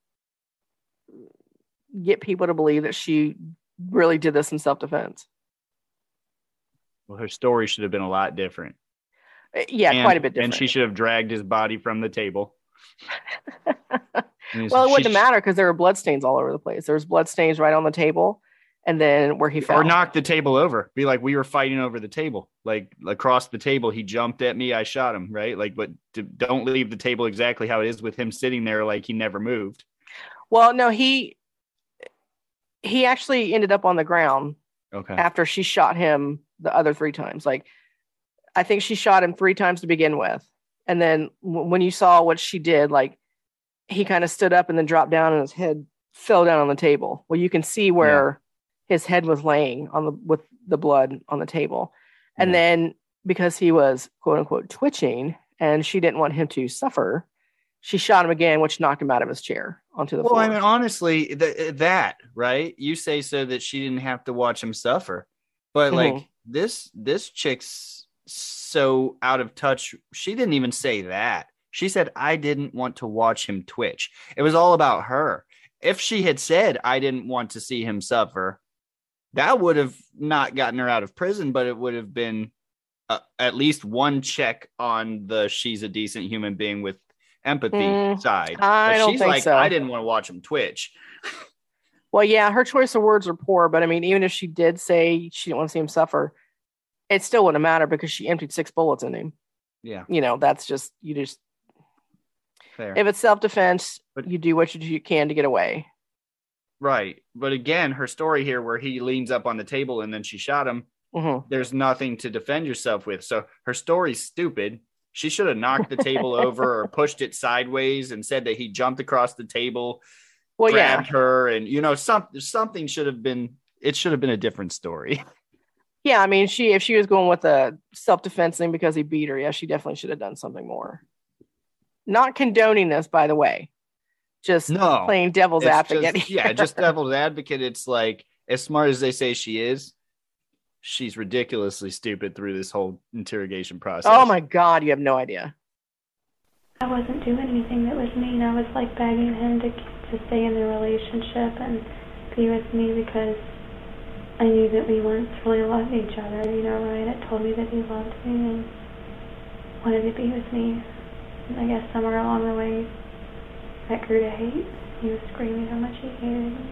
S2: get people to believe that she really did this in self-defense.
S3: Well, her story should have been a lot different.
S2: Uh, Yeah,
S3: And-
S2: quite a bit different.
S3: And she should have dragged his body from the table. And
S2: Well, it
S3: she-
S2: wouldn't matter because there were bloodstains all over the place. There was bloodstains right on the table, and then where he fell.
S3: Or knock the table over. Be like, we were fighting over the table. Like across the table, he jumped at me, I shot him, right? Like, but d- don't leave the table exactly how it is with him sitting there like he never moved.
S2: Well, no, he he actually ended up on the ground
S3: Okay.
S2: after she shot him the other three times. Like, I think she shot him three times to begin with. And then w- when you saw what she did, like, he kind of stood up and then dropped down and his head fell down on the table. Well, you can see where his head was laying on the, with the blood on the table. And
S3: Yeah.
S2: then because he was quote unquote twitching and she didn't want him to suffer, she shot him again, which knocked him out of his chair onto the
S3: Well,
S2: floor.
S3: I mean, honestly, th- that, right? You say so that she didn't have to watch him suffer. But like
S2: Mhm.
S3: this, this chick's so out of touch. She didn't even say that. She said, I didn't want to watch him twitch. It was all about her. If she had said, I didn't want to see him suffer, that would have not gotten her out of prison, but it would have been uh, at least one check on the she's a decent human being with empathy
S2: Mm,
S3: side.
S2: I
S3: But
S2: don't
S3: she's
S2: think
S3: like,
S2: so.
S3: I didn't want to watch him twitch.
S2: Well, yeah, her choice of words are poor, but I mean, even if she did say she didn't want to see him suffer, it still wouldn't matter because she emptied six bullets in him.
S3: Yeah,
S2: You know, that's just, you just,
S3: fair.
S2: if it's self-defense,
S3: But-
S2: you do what you, you can to get away.
S3: Right. But again, her story here where he leans up on the table and then she shot him,
S2: hmm
S3: there's nothing to defend yourself with. So her story's stupid. She should have knocked the table over or pushed it sideways and said that he jumped across the table,
S2: Well,
S3: grabbed
S2: yeah.
S3: her, and you know, some, something should have been, it should have been a different story.
S2: Yeah, I mean, she if she was going with a self-defense thing because he beat her, yeah, she definitely should have done something more. Not condoning this, by the way. Just
S3: No,
S2: playing devil's
S3: It's
S2: advocate.
S3: just- yeah,
S2: here.
S3: just devil's advocate. It's like, as smart as they say she is, she's ridiculously stupid through this whole interrogation process.
S2: Oh my God, you have no idea.
S6: I wasn't doing anything that was mean. I was like begging him to to stay in the relationship and be with me because I knew that we weren't really loving each other. You know, Ryan had told me that he loved me and wanted to be with me. And I guess somewhere along the way, that grew to hate. He was screaming how much he hated me.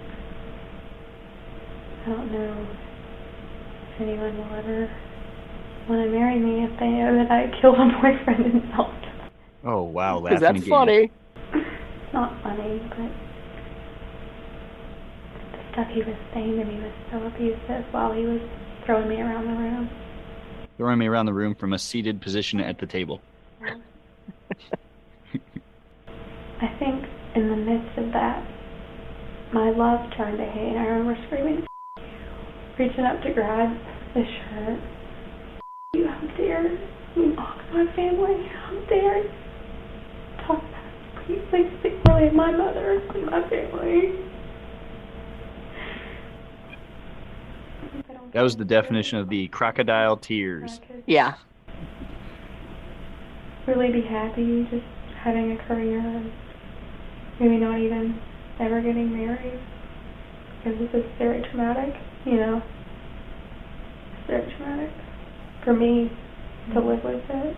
S6: I don't know if anyone will ever want to marry me if they know that I killed a boyfriend and self.
S3: Oh wow,
S2: Because
S3: laughing
S2: that's
S3: again.
S2: funny.
S6: It's not funny, but the stuff he was saying to me was so abusive while he was throwing me around the room.
S3: Throwing me around the room from a seated position at the table.
S6: I think in the midst of that, my love turned to hate. I remember screaming, "F- you," reaching up to grab the shirt. "F- you, how dare you mock my family? How dare you talk about me? Please speak really of my mother and my family."
S3: That was the definition of the crocodile tears.
S2: Yeah.
S6: Really be happy just having a career and maybe not even ever getting married because this is very traumatic, you know. It's very traumatic for me to live with it.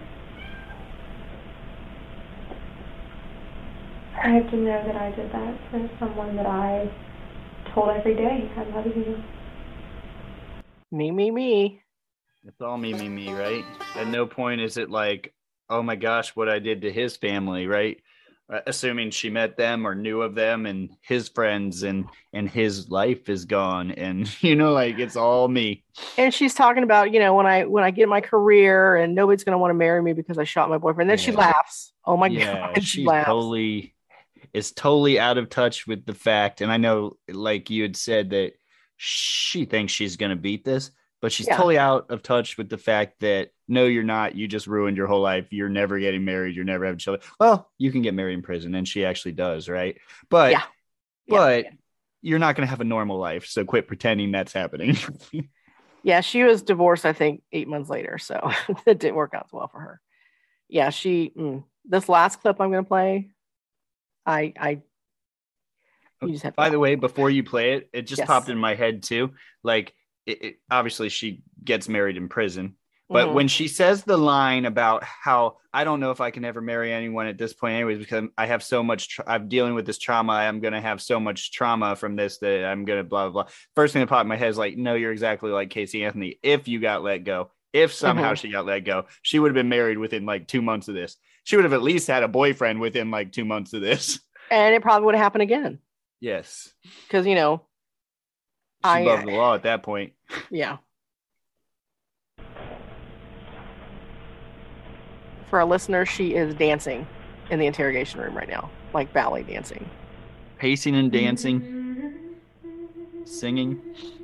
S6: I have to know that I did that for someone that I told every day, I love you.
S2: Me, me, me.
S3: It's all me, me, me, right? At no point is it like, oh my gosh, what I did to his family, right? Uh, assuming she met them or knew of them and his friends and and his life is gone, and you know, like it's all me.
S2: And she's talking about, you know, when I when I get my career and nobody's gonna want to marry me because I shot my boyfriend. Then she
S3: Yeah.
S2: laughs. Oh my
S3: Yeah,
S2: God, she
S3: she's
S2: laughs.
S3: totally is totally out of touch with the fact. And I know, like you had said, that she thinks she's gonna beat this, but she's
S2: Yeah.
S3: totally out of touch with the fact that no, you're not. You just ruined your whole life. You're never getting married. You're never having children. Well, you can get married in prison, and she actually does, right? But
S2: Yeah.
S3: but
S2: Yeah.
S3: you're not going to have a normal life. So quit pretending that's happening.
S2: Yeah, she was divorced, I think, eight months later. So it didn't work out as well for her. Yeah, she, mm, this last clip I'm going to play, I, I, you just have to
S3: By the way, before you play it, it just
S2: Yes.
S3: popped in my head too. Like, it, it, obviously, she gets married in prison. But
S2: Mhm.
S3: when she says the line about how I don't know if I can ever marry anyone at this point, anyways, because I have so much, tra- I'm dealing with this trauma. I'm going to have so much trauma from this that I'm going to blah, blah, blah. First thing that popped in my head is like, no, you're exactly like Casey Anthony. If you got let go, if somehow
S2: Mhm.
S3: she got let go, she would have been married within like two months of this. She would have at least had a boyfriend within like two months of this.
S2: and it probably would have happened again
S3: Yes.
S2: because, you know, I-
S3: above the law at that point.
S2: Yeah. For our listeners, she is dancing in the interrogation room right now, like ballet dancing.
S3: Pacing and dancing, singing.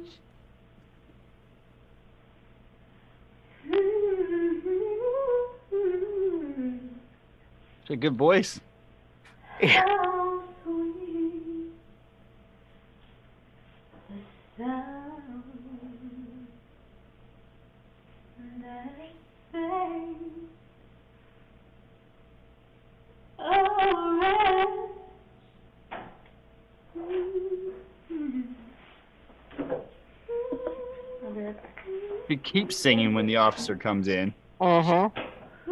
S3: It's a good voice.
S2: Yeah.
S6: How sweet the sound that sings a rest. I'll be right back.
S3: He keeps singing when the officer comes in.
S2: Mm-hmm.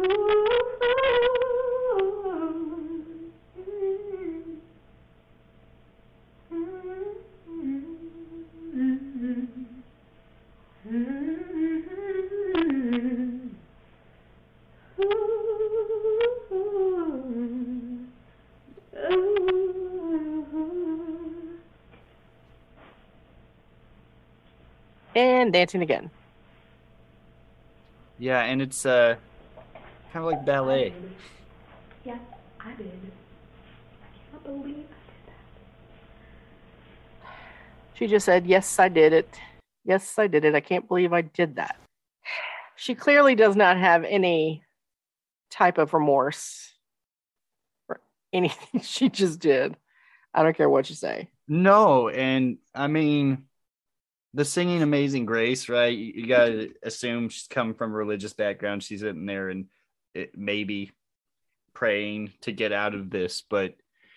S2: And dancing again.
S3: Yeah, and it's uh, kind of like ballet.
S6: Yes, I did. I can't believe I did that.
S2: She just said, yes, I did it. Yes, I did it. I can't believe I did that. She clearly does not have any type of remorse for anything she just did. I don't care what you say.
S3: No, and I mean, the singing Amazing Grace, right? You, you got to assume she's come from a religious background. She's sitting there and it, maybe praying to get out of this, but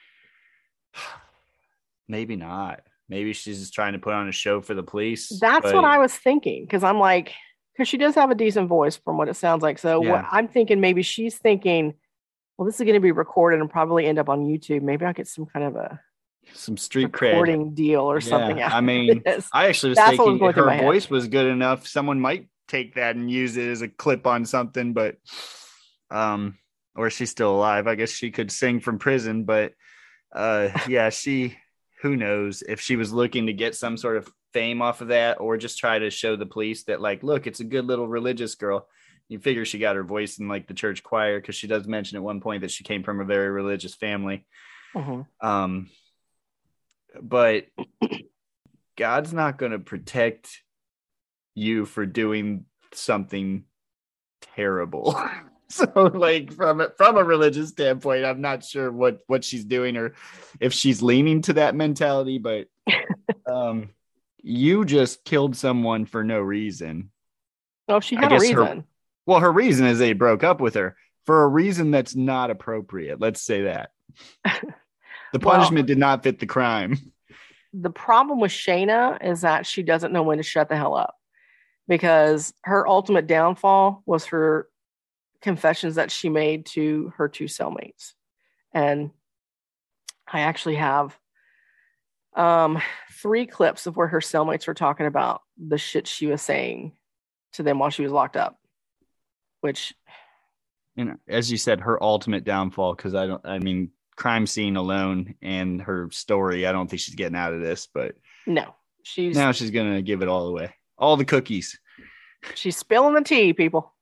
S3: maybe not. Maybe she's just trying to put on a show for the police.
S2: That's
S3: but,
S2: what I was thinking, because I'm like, because she does have a decent voice from what it sounds like. So
S3: Yeah.
S2: what I'm thinking, maybe she's thinking, well, this is going to be recorded and probably end up on YouTube. Maybe I'll get some kind of a
S3: some street cred.
S2: recording deal or
S3: Yeah,
S2: something. out
S3: I
S2: of
S3: mean,
S2: this.
S3: I actually was
S2: That's what was
S3: thinking
S2: going
S3: if
S2: through my
S3: her
S2: head.
S3: voice was good enough, someone might take that and use it as a clip on something, but um, or she's still alive. I guess she could sing from prison, but uh, yeah, she, who knows if she was looking to get some sort of fame off of that or just try to show the police that, like, look, it's a good little religious girl. You figure she got her voice in like the church choir because she does mention at one point that she came from a very religious family.
S2: Mhm.
S3: Um, but God's not going to protect you for doing something terrible. So, like, from a, from a religious standpoint, I'm not sure what what she's doing or if she's leaning to that mentality. But um, you just killed someone for no reason.
S2: Oh, she
S3: I
S2: had a
S3: guess her-
S2: reason.
S3: Well, her reason is they broke up with her for a reason that's not appropriate. Let's say that. The
S2: Well-
S3: punishment did not fit the crime.
S2: The problem with Shayna is that she doesn't know when to shut the hell up, because her ultimate downfall was her confessions that she made to her two cellmates. And I actually have um, three clips of where her cellmates were talking about the shit she was saying to them while she was locked up, which,
S3: You know, as you said, her ultimate downfall, because I don't, I mean, crime scene alone and her story, I don't think she's getting out of this, but
S2: no, she's
S3: now she's going to give it all away. All the cookies.
S2: she's spilling the tea, people.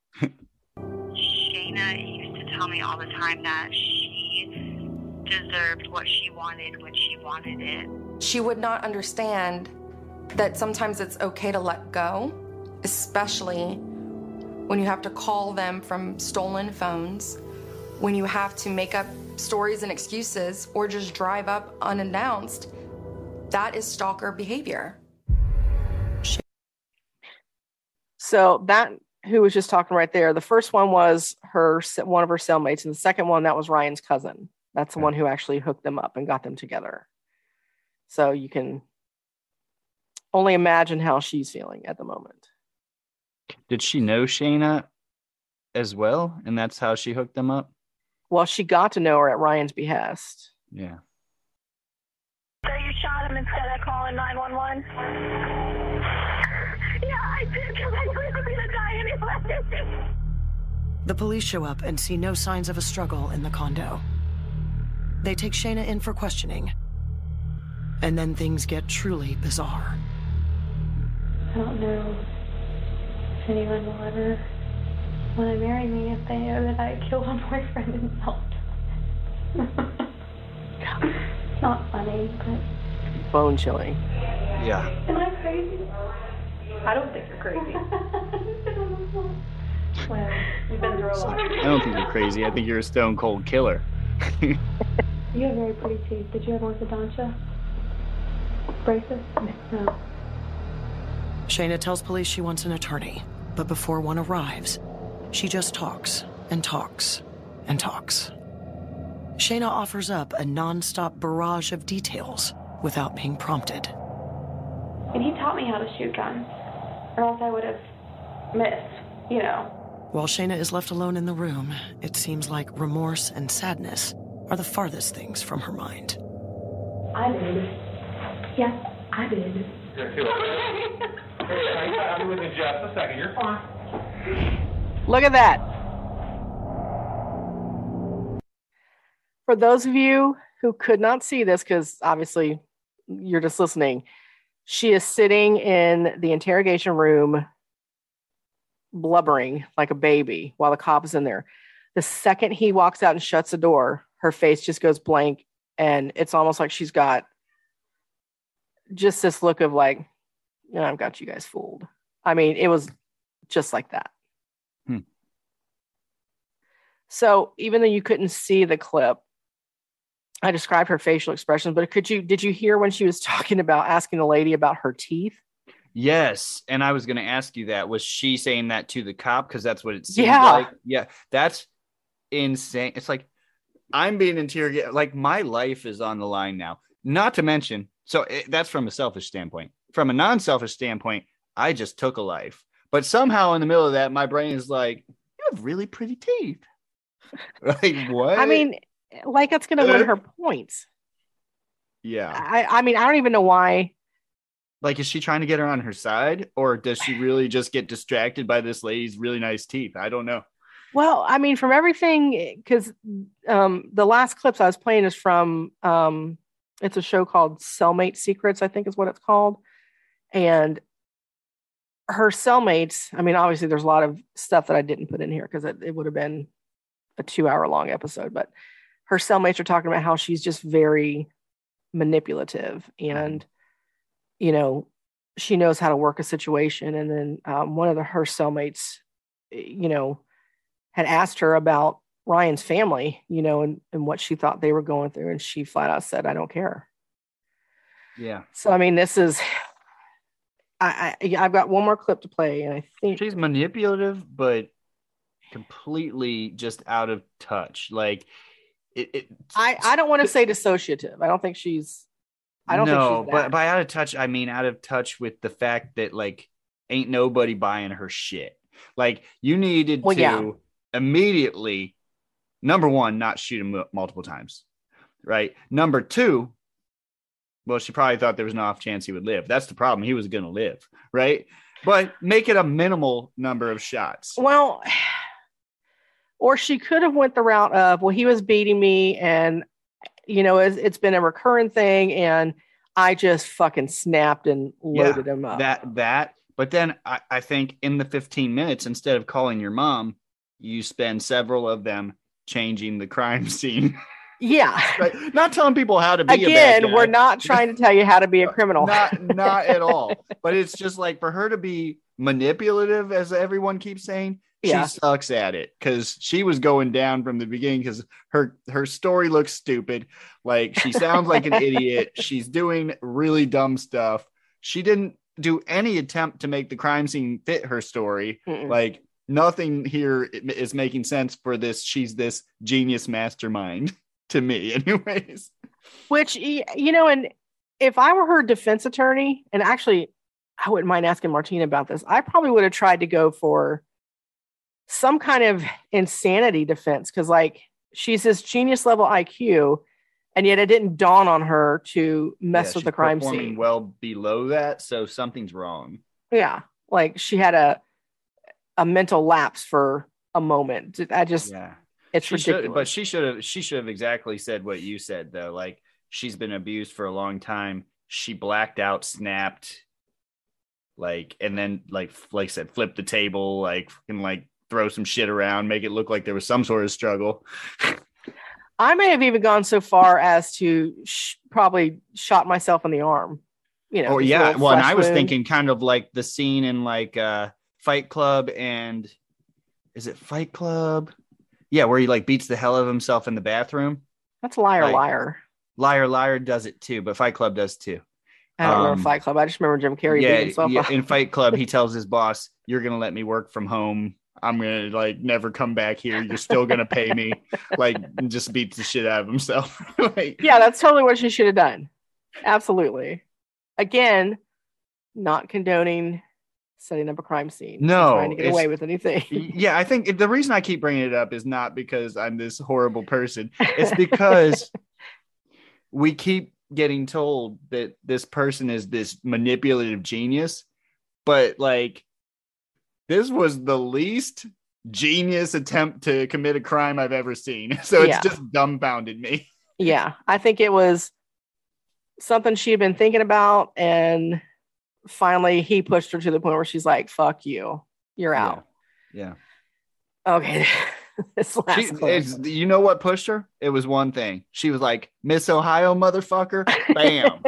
S7: Shayna used to tell me all the time that she deserved what she wanted when she wanted it.
S8: She would not understand that sometimes it's okay to let go, especially when you have to call them from stolen phones, when you have to make up stories and excuses or just drive up unannounced. That is stalker behavior.
S2: So that who was just talking right there, the first one was her one of her cellmates, and the second one, that was Ryan's cousin. That's the
S3: Okay.
S2: one who actually hooked them up and got them together. So you can only imagine how she's feeling at the moment.
S3: Did she know Shayna as well? And that's how she hooked them up?
S2: Well, she got to know her at Ryan's behest.
S3: Yeah.
S4: So you shot him instead of calling nine one one? Yeah, I did, because I knew he was going to die anyway.
S9: The police show up and see no signs of a struggle in the condo. They take Shayna in for questioning. And then things get truly bizarre.
S6: I don't know if anyone will ever want to marry me if they know that I killed a boyfriend and self-defense. It's not funny, but...
S2: Bone chilling.
S3: Yeah.
S6: Am I crazy?
S10: I don't think you're crazy. Well, we've been through a lot.
S3: I don't think you're crazy. I think you're a stone cold killer.
S6: You have very pretty teeth. Did you have orthodontia? Braces? No.
S9: Shayna tells police she wants an attorney, but before one arrives, she just talks and talks and talks. Shayna offers up a non-stop barrage of details without being prompted.
S6: And he taught me how to shoot guns, or else I would have missed, you know.
S9: While Shayna is left alone in the room, it seems like remorse and sadness are the farthest things from her mind.
S6: I did. Yes, I did.
S11: Yeah, too. I'll be with you in just a second. You're fine.
S2: Look at that. For those of you who could not see this, because obviously you're just listening, she is sitting in the interrogation room blubbering like a baby while the cop is in there. The second he walks out and shuts the door, her face just goes blank, and it's almost like she's got just this look of like, you know, I've got you guys fooled. I mean, it was just like that.
S3: Hmm.
S2: So even though you couldn't see the clip, I described her facial expressions, but could you, did you hear when she was talking about asking the lady about her teeth?
S3: Yes. And I was going to ask you that. Was she saying that to the cop? Because that's what it seems
S2: Yeah.
S3: like. Yeah. That's insane. It's like, I'm being interrogated. Like, my life is on the line now. Not to mention, so it, that's from a selfish standpoint. From a non-selfish standpoint, I just took a life. But somehow in the middle of that, my brain is like, you have really pretty teeth. Like, what?
S2: I mean, like it's going to win her points.
S3: Yeah.
S2: I, I mean, I don't even know why.
S3: Like, is she trying to get her on her side? Or does she really just get distracted by this lady's really nice teeth? I don't know.
S2: Well, I mean, from everything, because um, the last clips I was playing is from, um, it's a show called Cellmate Secrets, I think is what it's called. And her cellmates, I mean, obviously there's a lot of stuff that I didn't put in here because it, it would have been a two hour long episode, but her cellmates are talking about how she's just very manipulative and, you know, she knows how to work a situation. And then um, one of the, her cellmates, you know, had asked her about Ryan's family, you know, and, and what she thought they were going through. And she flat out said, I don't care.
S3: Yeah.
S2: So, I mean, this is, I, I, I've got one more clip to play. And I think
S3: she's manipulative, but completely just out of touch. Like it, it
S2: I, I don't want to say dissociative. I don't think she's, I don't
S3: no,
S2: think she's that.
S3: but by out of touch, I mean out of touch with the fact that like ain't nobody buying her shit. Like you needed
S2: well,
S3: to
S2: yeah.
S3: immediately, number one, not shoot him multiple times, right? Number two, well, she probably thought there was an off chance he would live. That's the problem. He was going to live, right? But make it a minimal number of shots.
S2: Well, or she could have went the route of, well, he was beating me and, you know, it's, it's been a recurrent thing and I just fucking snapped and loaded
S3: yeah,
S2: him up.
S3: That, that, but then I, I think in the fifteen minutes, instead of calling your mom, you spend several of them changing the crime scene.
S2: Yeah.
S3: Right? Not telling people how to be
S2: Again,
S3: a bad guy.
S2: We're not trying to tell you how to be a criminal.
S3: Not, not at all. But it's just like for her to be manipulative, as everyone keeps saying,
S2: yeah.
S3: she sucks at it because she was going down from the beginning because her, her story looks stupid. Like she sounds like an idiot. She's doing really dumb stuff. She didn't do any attempt to make the crime scene fit her story. Mm-mm. Like nothing here is making sense for this. She's this genius mastermind to me anyways.
S2: Which, you know, and if I were her defense attorney, and actually I wouldn't mind asking Martina about this, I probably would have tried to go for some kind of insanity defense. Cause like she's this genius level I Q and yet it didn't dawn on her to mess
S3: yeah,
S2: with the crime
S3: performing
S2: scene.
S3: Well below that. So something's wrong.
S2: Yeah. Like she had a, a mental lapse for a moment. I just,
S3: yeah.
S2: It's
S3: she
S2: ridiculous.
S3: Should, but she should have she should have exactly said what you said though. Like she's been abused for a long time. She blacked out, snapped, like, and then like like I said, flip the table, like and like throw some shit around, make it look like there was some sort of struggle.
S2: I may have even gone so far as to sh- probably shot myself in the arm. You know,
S3: oh
S2: just a
S3: yeah.
S2: little
S3: Well, and
S2: flesh
S3: I was
S2: wound.
S3: thinking kind of like the scene in like uh, Fight Club, and is it Fight Club? Yeah, where he like beats the hell out of himself in the bathroom.
S2: That's Liar
S3: like,
S2: Liar.
S3: Liar Liar does it too, but Fight Club does too.
S2: I don't
S3: um,
S2: remember Fight Club. I just remember Jim Carrey
S3: Yeah,
S2: beating himself
S3: yeah.
S2: up.
S3: In Fight Club, he tells his boss, "You're gonna let me work from home. I'm gonna like never come back here. You're still gonna pay me." Like, and just beats the shit out of himself. Like,
S2: Yeah, that's totally what she should have done. Absolutely. Again, not condoning setting up a crime scene.
S3: No,
S2: trying to get
S3: it's-
S2: away with anything.
S3: yeah, I think the reason I keep bringing it up is not because I'm this horrible person. It's because we keep getting told that this person is this manipulative genius, but like this was the least genius attempt to commit a crime I've ever seen. So it's
S2: Yeah.
S3: just dumbfounded me.
S2: Yeah, I think it was something she had been thinking about, and finally he pushed her to the point where she's like, "Fuck you, you're out."
S3: Yeah.
S2: Okay, this last
S3: She,
S2: clip.
S3: it's, you know what pushed her? It was one thing. She was like, "Miss Ohio, motherfucker." Bam.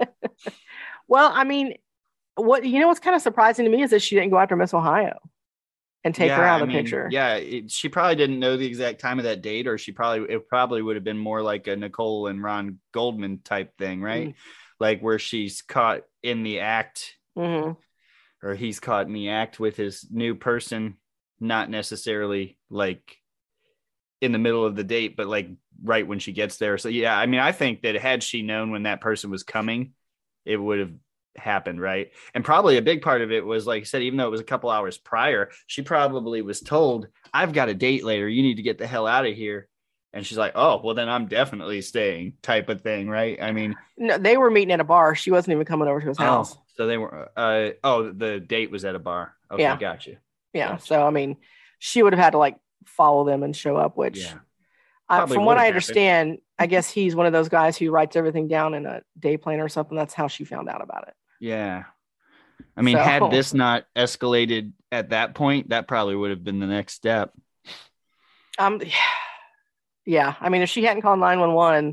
S2: Well, I mean, what you know what's kind of surprising to me is that she didn't go after Miss Ohio and take her
S3: Yeah,
S2: out of
S3: I
S2: the
S3: mean,
S2: picture.
S3: Yeah, it, she probably didn't know the exact time of that date, or she probably it probably would have been more like a Nicole and Ron Goldman type thing, right?
S2: Mm.
S3: Like where she's caught in the act,
S2: Mhm.
S3: or he's caught in the act with his new person, not necessarily like in the middle of the date, but like right when she gets there. So yeah, I mean, I think that had she known when that person was coming, it would have happened, right? And probably a big part of it was, like I said, even though it was a couple hours prior, she probably was told, "I've got a date later, you need to get the hell out of here." And she's like, "Oh, well then I'm definitely staying," type of thing, right? I mean,
S2: No, they were meeting at a bar. She wasn't even coming over to his house.
S3: oh, so they were uh oh the date was at a bar. Okay,
S2: Yeah.
S3: gotcha.
S2: Yeah. So I mean, she would have had to like follow them and show up, which
S3: Yeah.
S2: uh,
S3: Probably
S2: from
S3: would
S2: what
S3: have
S2: I
S3: happened.
S2: understand, I guess he's one of those guys who writes everything down in a day planner or something. That's how she found out about it.
S3: Yeah. I mean,
S2: So-
S3: had this not escalated at that point, that probably would have been the next step.
S2: Um, yeah. I mean, if she hadn't called nine one one,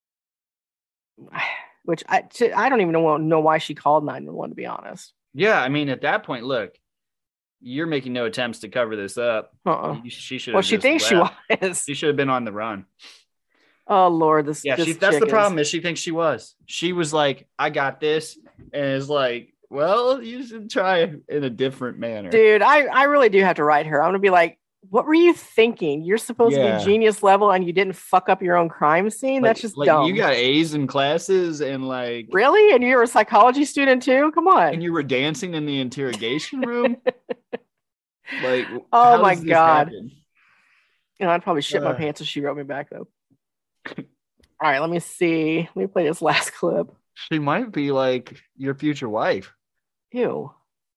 S2: which I t- I don't even know know why she called nine one one, to be honest.
S3: Yeah, I mean, at that point, look, you're making no attempts to cover this up.
S2: Uh-uh.
S3: You- She should.
S2: Well,
S3: have
S2: she
S3: just
S2: thinks she
S3: left.
S2: was.
S3: She should have been on the run.
S2: Oh Lord, this.
S3: Yeah,
S2: this
S3: she, that's
S2: chick
S3: the
S2: is-
S3: problem. Is she thinks she was. She was like, "I got this," and it's like, well, you should try it in a different manner.
S2: Dude, I I really do have to write her. I'm gonna be like, what were you thinking? You're supposed to
S3: Yeah.
S2: be genius level, and you didn't fuck up your own crime scene.
S3: Like-
S2: That's just
S3: like
S2: dumb.
S3: you got A's in classes, and like,
S2: Really? And you were a psychology student too? Come on.
S3: and you were dancing in the interrogation room. Like,
S2: Oh
S3: how
S2: my
S3: does this
S2: God.
S3: happen?
S2: You know, I'd probably shit my
S3: Uh.
S2: pants if she wrote me back though. All right, let me see. Let me play this last clip.
S3: She might be like your future wife.
S2: Ew.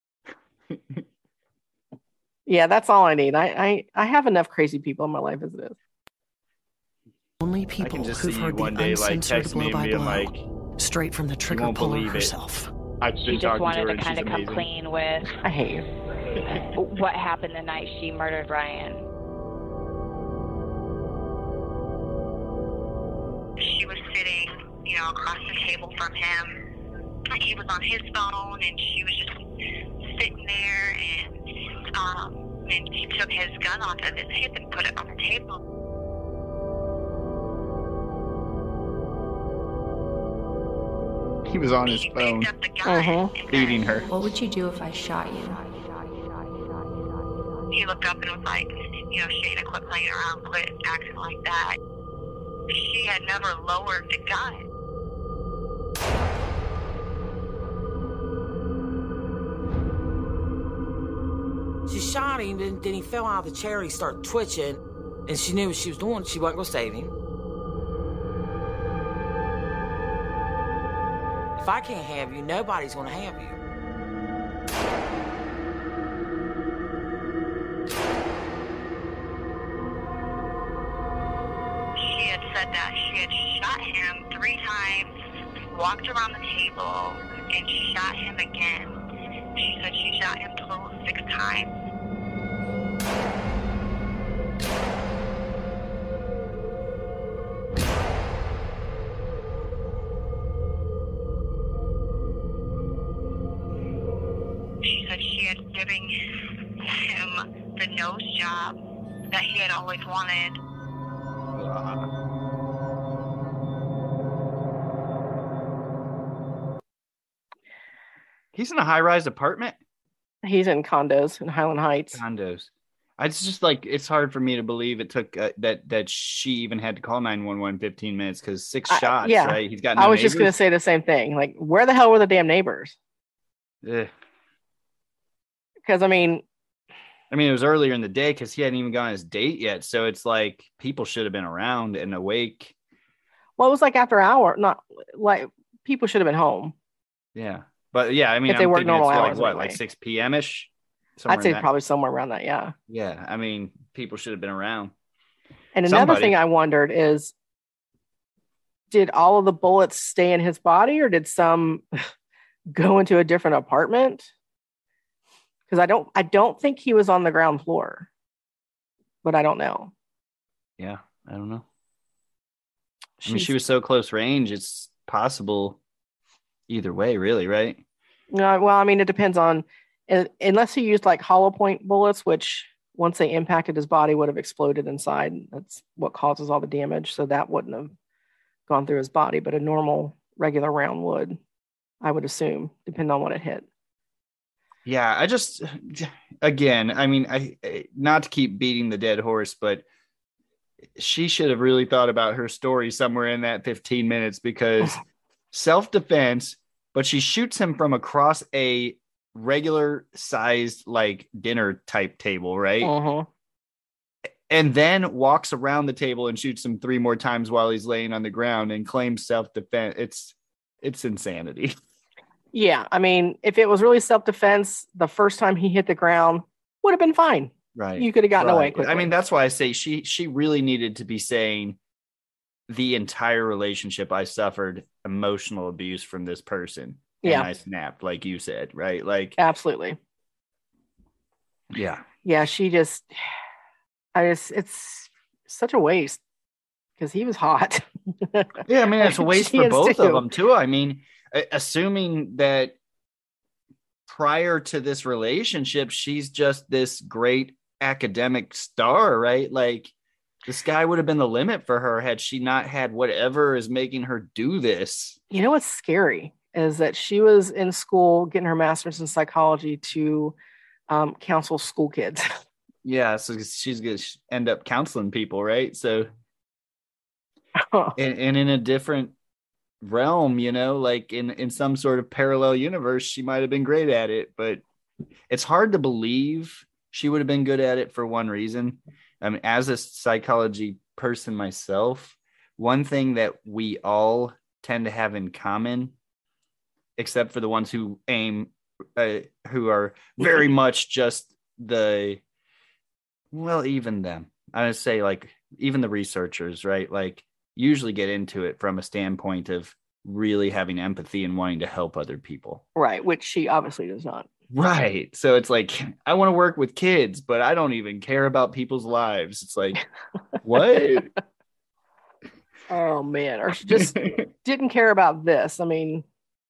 S2: Yeah, that's all I need. I, I I have enough crazy people in my life as it is.
S9: Only
S3: I
S9: people
S3: can just
S9: who've
S3: see you
S9: heard the
S3: one day like
S9: uncensored
S3: text me and
S9: blow by
S3: being
S9: blow,
S3: like,
S9: straight from the trigger
S3: won't
S9: puller
S3: believe it.
S9: herself.
S3: I've
S12: She
S3: been
S12: just
S3: talking to
S12: wanted
S3: her
S12: to
S3: and
S12: kind
S3: she's
S12: of come
S3: amazing.
S12: clean with
S2: I hate you.
S12: what happened the night she murdered Ryan.
S7: She was sitting, you know, across the table from him. And he was on his phone, and she was just sitting there, and um, and he took his gun off of his hip and put it on the table.
S3: He was on his phone,
S2: Mhm.
S3: beating her.
S13: What would you do if I shot you?
S7: He looked up and was like, you know, Shayna, quit playing around, quit acting like that. She had never lowered the gun.
S14: She shot him, then, then he fell out of the chair. He started twitching, and she knew what she was doing. She wasn't going to save him. If I can't have you, nobody's going to have you.
S7: She had said that she had shot him three times, walked around the table, and shot him again. She said she shot him total six times. She said she had given him the nose job that he had always wanted.
S3: He's in a high-rise apartment?
S2: He's in condos in Highland Heights.
S3: Condos. It's just like, it's hard for me to believe it took uh, that that she even had to call nine one one fifteen minutes because six
S2: I-
S3: shots,
S2: yeah.
S3: right? He's got no
S2: I was just going to
S3: neighbors?
S2: say the same thing. Like, where the hell were the damn neighbors?
S3: Ugh.
S2: Because, I mean,
S3: I mean, it was earlier in the day because he hadn't even gone on his date yet. So it's like people should have been around and awake.
S2: well, it was like after hour, not like people should have been home.
S3: Yeah. But yeah, I mean,
S2: If they
S3: I'm
S2: work
S3: thinking
S2: normal
S3: it's like
S2: hours
S3: what,
S2: anyway.
S3: like six p.m. ish?
S2: I'd say probably somewhere around that, yeah.
S3: Yeah. I mean, people should have been around.
S2: And another
S3: Somebody.
S2: thing I wondered is, did all of the bullets stay in his body or did some go into a different apartment? Because I don't, I don't think he was on the ground floor, but I don't know.
S3: Yeah. I don't know. I mean,
S2: She's-
S3: she was so close range. It's possible either way, really, right?
S2: No, well, I mean, it depends on, uh, unless he used like hollow point bullets, which once they impacted his body would have exploded inside. That's what causes all the damage. So that wouldn't have gone through his body, but a normal, regular round would, I would assume, depending on what it hit.
S3: Yeah, I just, again, I mean, I not to keep beating the dead horse, but she should have really thought about her story somewhere in that fifteen minutes because self-defense, but she shoots him from across a regular sized like dinner type table, right?
S2: Uh-huh.
S3: And then walks around the table and shoots him three more times while he's laying on the ground and claims self-defense. It's, it's insanity.
S2: Yeah, I mean, if it was really self-defense, the first time he hit the ground would have been fine.
S3: Right.
S2: You could have gotten away
S3: Right.
S2: quickly.
S3: I mean, that's why I say she she really needed to be saying the entire relationship I suffered emotional abuse from this person. And
S2: Yeah.
S3: I snapped, like you said, right? Like,
S2: Absolutely.
S3: yeah.
S2: Yeah, she just, I just, it's such a waste because he was hot.
S3: Yeah, I mean, it's a waste
S2: She
S3: for
S2: is
S3: both
S2: too.
S3: of them, too. I mean, a- assuming that prior to this relationship, she's just this great academic star, right? Like, the sky would have been the limit for her had she not had whatever is making her do this.
S2: You know what's scary is that she was in school getting her master's in psychology to um, counsel school kids.
S3: Yeah, so she's going to end up counseling people, right? So, and, and in a different realm, you know, like in, in some sort of parallel universe, she might have been great at it, but it's hard to believe she would have been good at it for one reason. I mean, as a psychology person myself, one thing that we all tend to have in common, except for the ones who aim, uh, who are very much just the, well, even them, I would say like even the researchers, right? Like usually get into it from a standpoint of really having empathy and wanting to help other people.
S2: Right, which she obviously does not.
S3: Right. So it's like, I want to work with kids, but I don't even care about people's lives. It's like, what?
S2: Oh man, or she just didn't care about this. I mean,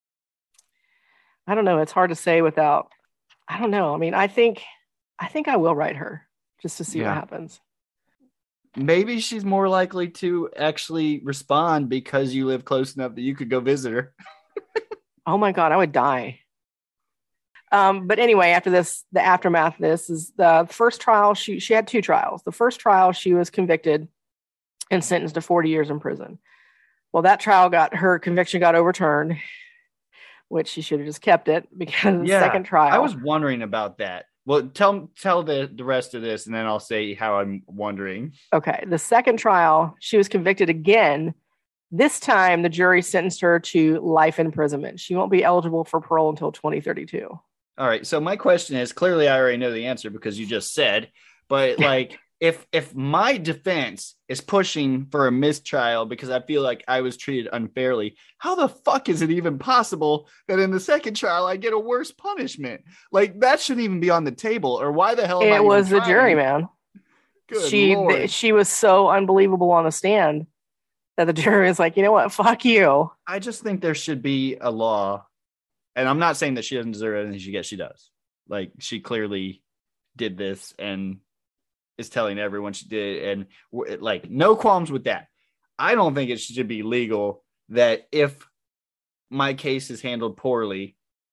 S2: I don't know. It's hard to say without, I don't know. I mean, I think, I think I will write her just to see
S3: Yeah.
S2: what happens.
S3: Maybe she's more likely to actually respond because you live close enough that you could go visit her.
S2: Oh my God, I would die. Um, but anyway, after this, the aftermath of this is the first trial. She, she had two trials. The first trial, she was convicted and sentenced to forty years in prison. Well, that trial got, her conviction got overturned, which she should have just kept it because the second trial.
S3: I was wondering about that. Well, tell tell the, the rest of this, and then I'll say how I'm wondering.
S2: Okay. The second trial, she was convicted again. This time, the jury sentenced her to life imprisonment. She won't be eligible for parole until twenty thirty-two.
S3: All right. So my question is, clearly I already know the answer because you just said, but like, if if my defense is pushing for a mistrial because I feel like I was treated unfairly, how the fuck is it even possible that in the second trial I get a worse punishment? Like, that shouldn't even be on the table. Or why the hell am I
S2: It was
S3: even
S2: the jury,
S3: trying?
S2: man.
S3: Good
S2: she
S3: Lord.
S2: th- she was so unbelievable on the stand that the jury was like, you know what, fuck you.
S3: I just think there should be a law, and I'm not saying that she doesn't deserve anything she gets. She does. Like, she clearly did this and is telling everyone she did, and like, no qualms with that. I don't think it should be legal that if my case is handled poorly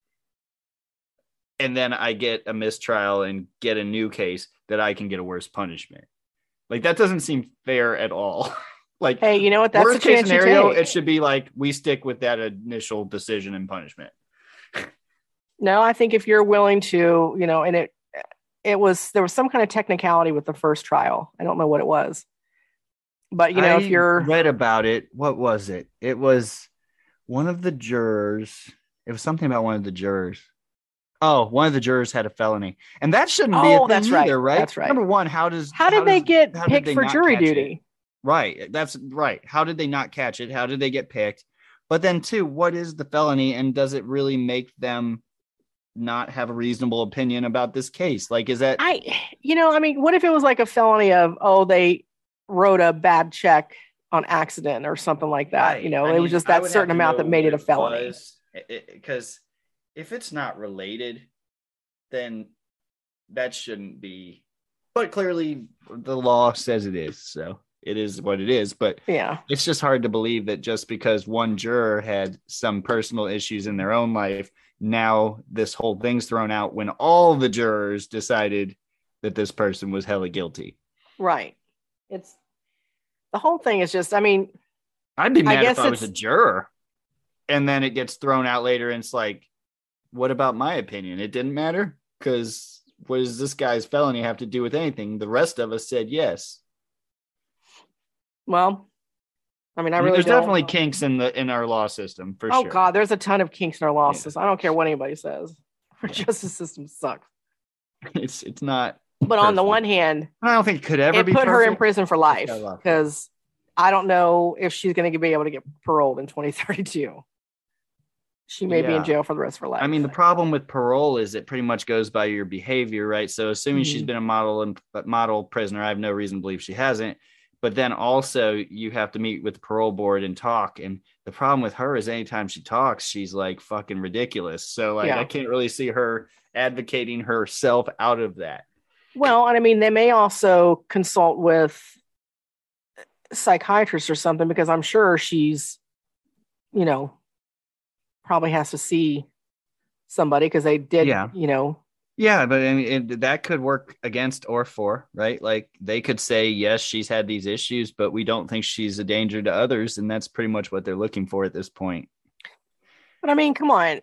S3: and then I get a mistrial and get a new case, that I can get a worse punishment. Like, that doesn't seem fair at all. Like,
S2: hey, you know what? That's
S3: worst
S2: a chance
S3: case scenario,
S2: you take.
S3: it should be like, we stick with that initial decision and punishment.
S2: No, I think if you're willing to, you know, and it, it was, there was some kind of technicality with the first trial. I don't know what it was, but you know,
S3: I
S2: if you're
S3: read about it, what was it? It was one of the jurors. It was something about one of the jurors. Oh, one of the jurors had a felony, and that shouldn't be a
S2: Oh,
S3: thing
S2: that's right.
S3: either, right?
S2: That's right.
S3: Number one, how does
S2: how did they
S3: does-
S2: get
S3: how did
S2: picked
S3: they
S2: for
S3: not
S2: jury
S3: catch it?
S2: duty?
S3: Right. That's right. How did they not catch it? How did they get picked? But then, two, what is the felony, and does it really make them not have a reasonable opinion about this case? Like, is that
S2: I, you know, I mean, what if it was like a felony of, oh, they wrote a bad check on accident or something like that?
S3: Right.
S2: You know,
S3: I
S2: it
S3: mean,
S2: was just
S3: I
S2: that
S3: would
S2: certain
S3: have to
S2: amount that
S3: know
S2: made it a
S3: what
S2: felony.
S3: Because if it's not related, then that shouldn't be. But clearly, the law says it is, so it is what it is. But
S2: yeah,
S3: it's just hard to believe that just because one juror had some personal issues in their own life, now this whole thing's thrown out when all the jurors decided that this person was hella guilty.
S2: Right. It's the whole thing is just, I mean,
S3: I'd be mad
S2: I guess
S3: if I was a
S2: it's-
S3: juror and then it gets thrown out later and it's like, what about my opinion? It didn't matter because what does this guy's felony have to do with anything? The rest of us said yes.
S2: well, I mean, I
S3: I mean,
S2: really
S3: there's
S2: don't.
S3: definitely kinks in the in our law system for
S2: oh
S3: sure.
S2: God, there's a ton of kinks in our law system. I don't care what anybody says. Our justice system sucks.
S3: It's it's not.
S2: But on the
S3: perfect.
S2: one hand,
S3: I don't think it could ever
S2: it
S3: be
S2: put her in
S3: perfect.
S2: prison for life
S3: got a lot.
S2: because I don't know if she's going to be able to get paroled in twenty thirty-two. She may be in
S3: Yeah.
S2: jail for the rest of her life.
S3: I mean, the problem with parole is it pretty much goes by your behavior, right? So assuming she's
S2: Mhm.
S3: been a model and model prisoner, I have no reason to believe she hasn't. But then also you have to meet with the parole board and talk. And the problem with her is anytime she talks, she's like fucking ridiculous. So like
S2: Yeah.
S3: I can't really see her advocating herself out of that.
S2: Well, and I mean, they may also consult with psychiatrists or something because I'm sure she's, you know, probably has to see somebody because they did,
S3: Yeah.
S2: you know.
S3: Yeah, but I mean, it, that could work against or for, right? Like they could say, yes, she's had these issues, but we don't think she's a danger to others. And that's pretty much what they're looking for at this point.
S2: But I mean, come on.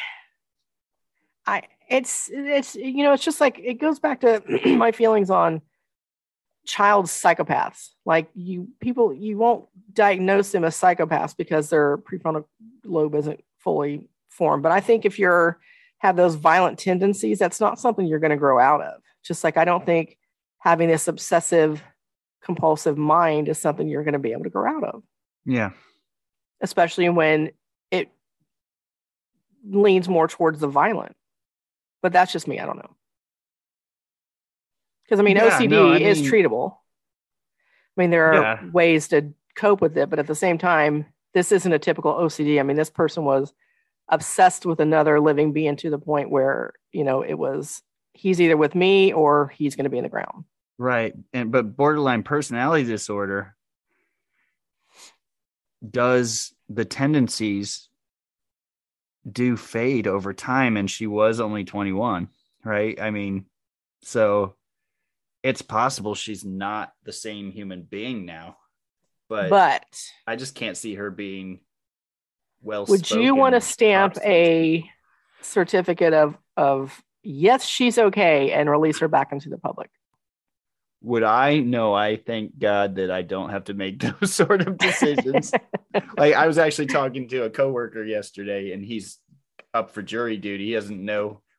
S2: I it's it's you know, it's just like it goes back to my feelings on child psychopaths. Like you people you won't diagnose them as psychopaths because their prefrontal lobe isn't fully formed. But I think if you're have those violent tendencies, that's not something you're going to grow out of. Just like I don't think having this obsessive compulsive mind is something you're going to be able to grow out of,
S3: Yeah.
S2: especially when it leans more towards the violent. But that's just me. I don't know. Because I mean,
S3: Yeah,
S2: O C D
S3: no, I
S2: is
S3: mean-
S2: treatable. I mean, there are
S3: Yeah.
S2: ways to cope with it, but at the same time, this isn't a typical O C D. I mean, this person was obsessed with another living being to the point where, you know, it was he's either with me or he's going to be in the ground.
S3: Right. And but borderline personality disorder, does the tendencies do fade over time? And she was only twenty-one, right? I mean, so it's possible she's not the same human being now. But,
S2: But
S3: I just can't see her being well.
S2: would you want to stamp a certificate of of yes, she's okay, and release her back into the public?
S3: Would I? No, I thank God that I don't have to make those sort of decisions. Like I was actually talking to a coworker yesterday and he's up for jury duty. He doesn't know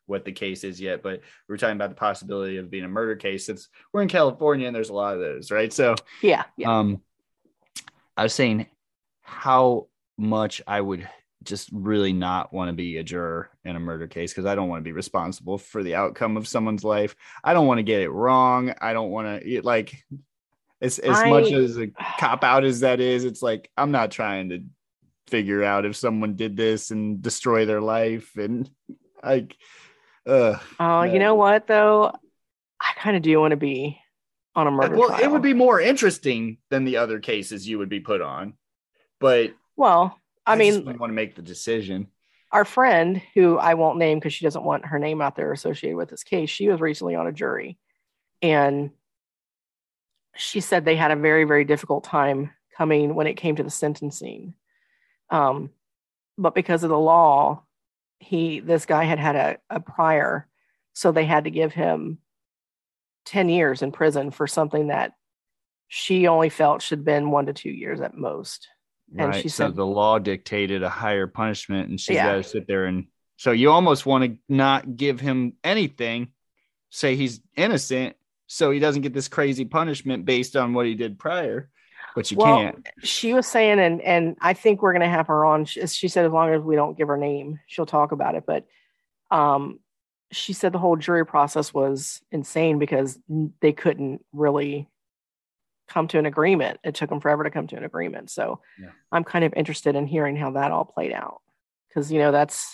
S3: what the case is yet, but we're talking about the possibility of being a murder case since we're in California and there's a lot of those, right? So
S2: yeah, yeah.
S3: Um, I was saying how much I would just really not want to be a juror in a murder case because I don't want to be responsible for the outcome of someone's life. I don't want to get it wrong. I don't want to like as as
S2: I,
S3: much as a cop out as that is. It's like I'm not trying to figure out if someone did this and destroy their life and like. Uh,
S2: oh, you know what though? I kind of do want to be on a murder
S3: well,
S2: trial.
S3: It would be more interesting than the other cases you would be put on, but
S2: well. I, I mean,
S3: want to make the decision.
S2: Our friend, who I won't name because she doesn't want her name out there associated with this case, she was recently on a jury, and she said they had a very, very difficult time coming when it came to the sentencing. Um, but because of the law, he this guy had had a, a prior, so they had to give him ten years in prison for something that she only felt should have been one to two years at most. And
S3: right.
S2: she
S3: so
S2: said
S3: the law dictated a higher punishment, and she's
S2: yeah.
S3: got to sit there and so you almost want to not give him anything, say he's innocent, so he doesn't get this crazy punishment based on what he did prior, but you
S2: well,
S3: can't.
S2: She was saying, and and I think we're going to have her on. She, she said as long as we don't give her name, she'll talk about it. But um, she said the whole jury process was insane because they couldn't really come to an agreement. It took them forever to come to an agreement. So yeah. I'm kind of interested in hearing how that all played out. Because, you know, that's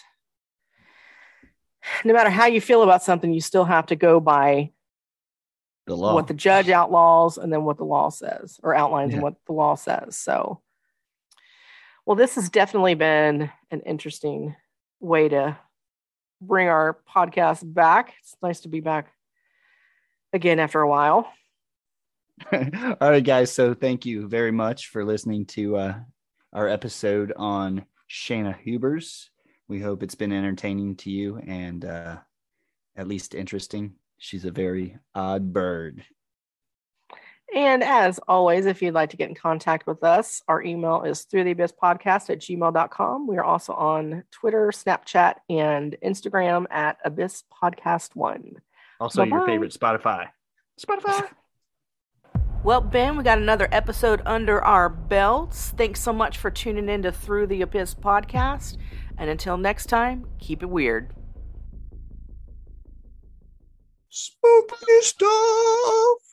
S2: no matter how you feel about something, you still have to go by
S3: the law,
S2: what the judge outlaws and then what the law says or outlines
S3: yeah.
S2: and what the law says. So, well, this has definitely been an interesting way to bring our podcast back. It's nice to be back again after a while.
S3: All right, guys. So thank you very much for listening to uh, our episode on Shayna Hubers. We hope it's been entertaining to you and uh, at least interesting. She's a very odd bird.
S2: And as always, if you'd like to get in contact with us, our email is through the abyss podcast at gmail dot com. We are also on Twitter, Snapchat, and Instagram at abyss podcast one.
S3: Also, Bye-bye. Your favorite Spotify. Spotify.
S2: Well, Ben, we got another episode under our belts. Thanks so much for tuning in to Through the Abyss podcast. And until next time, keep it weird.
S3: Spooky stuff.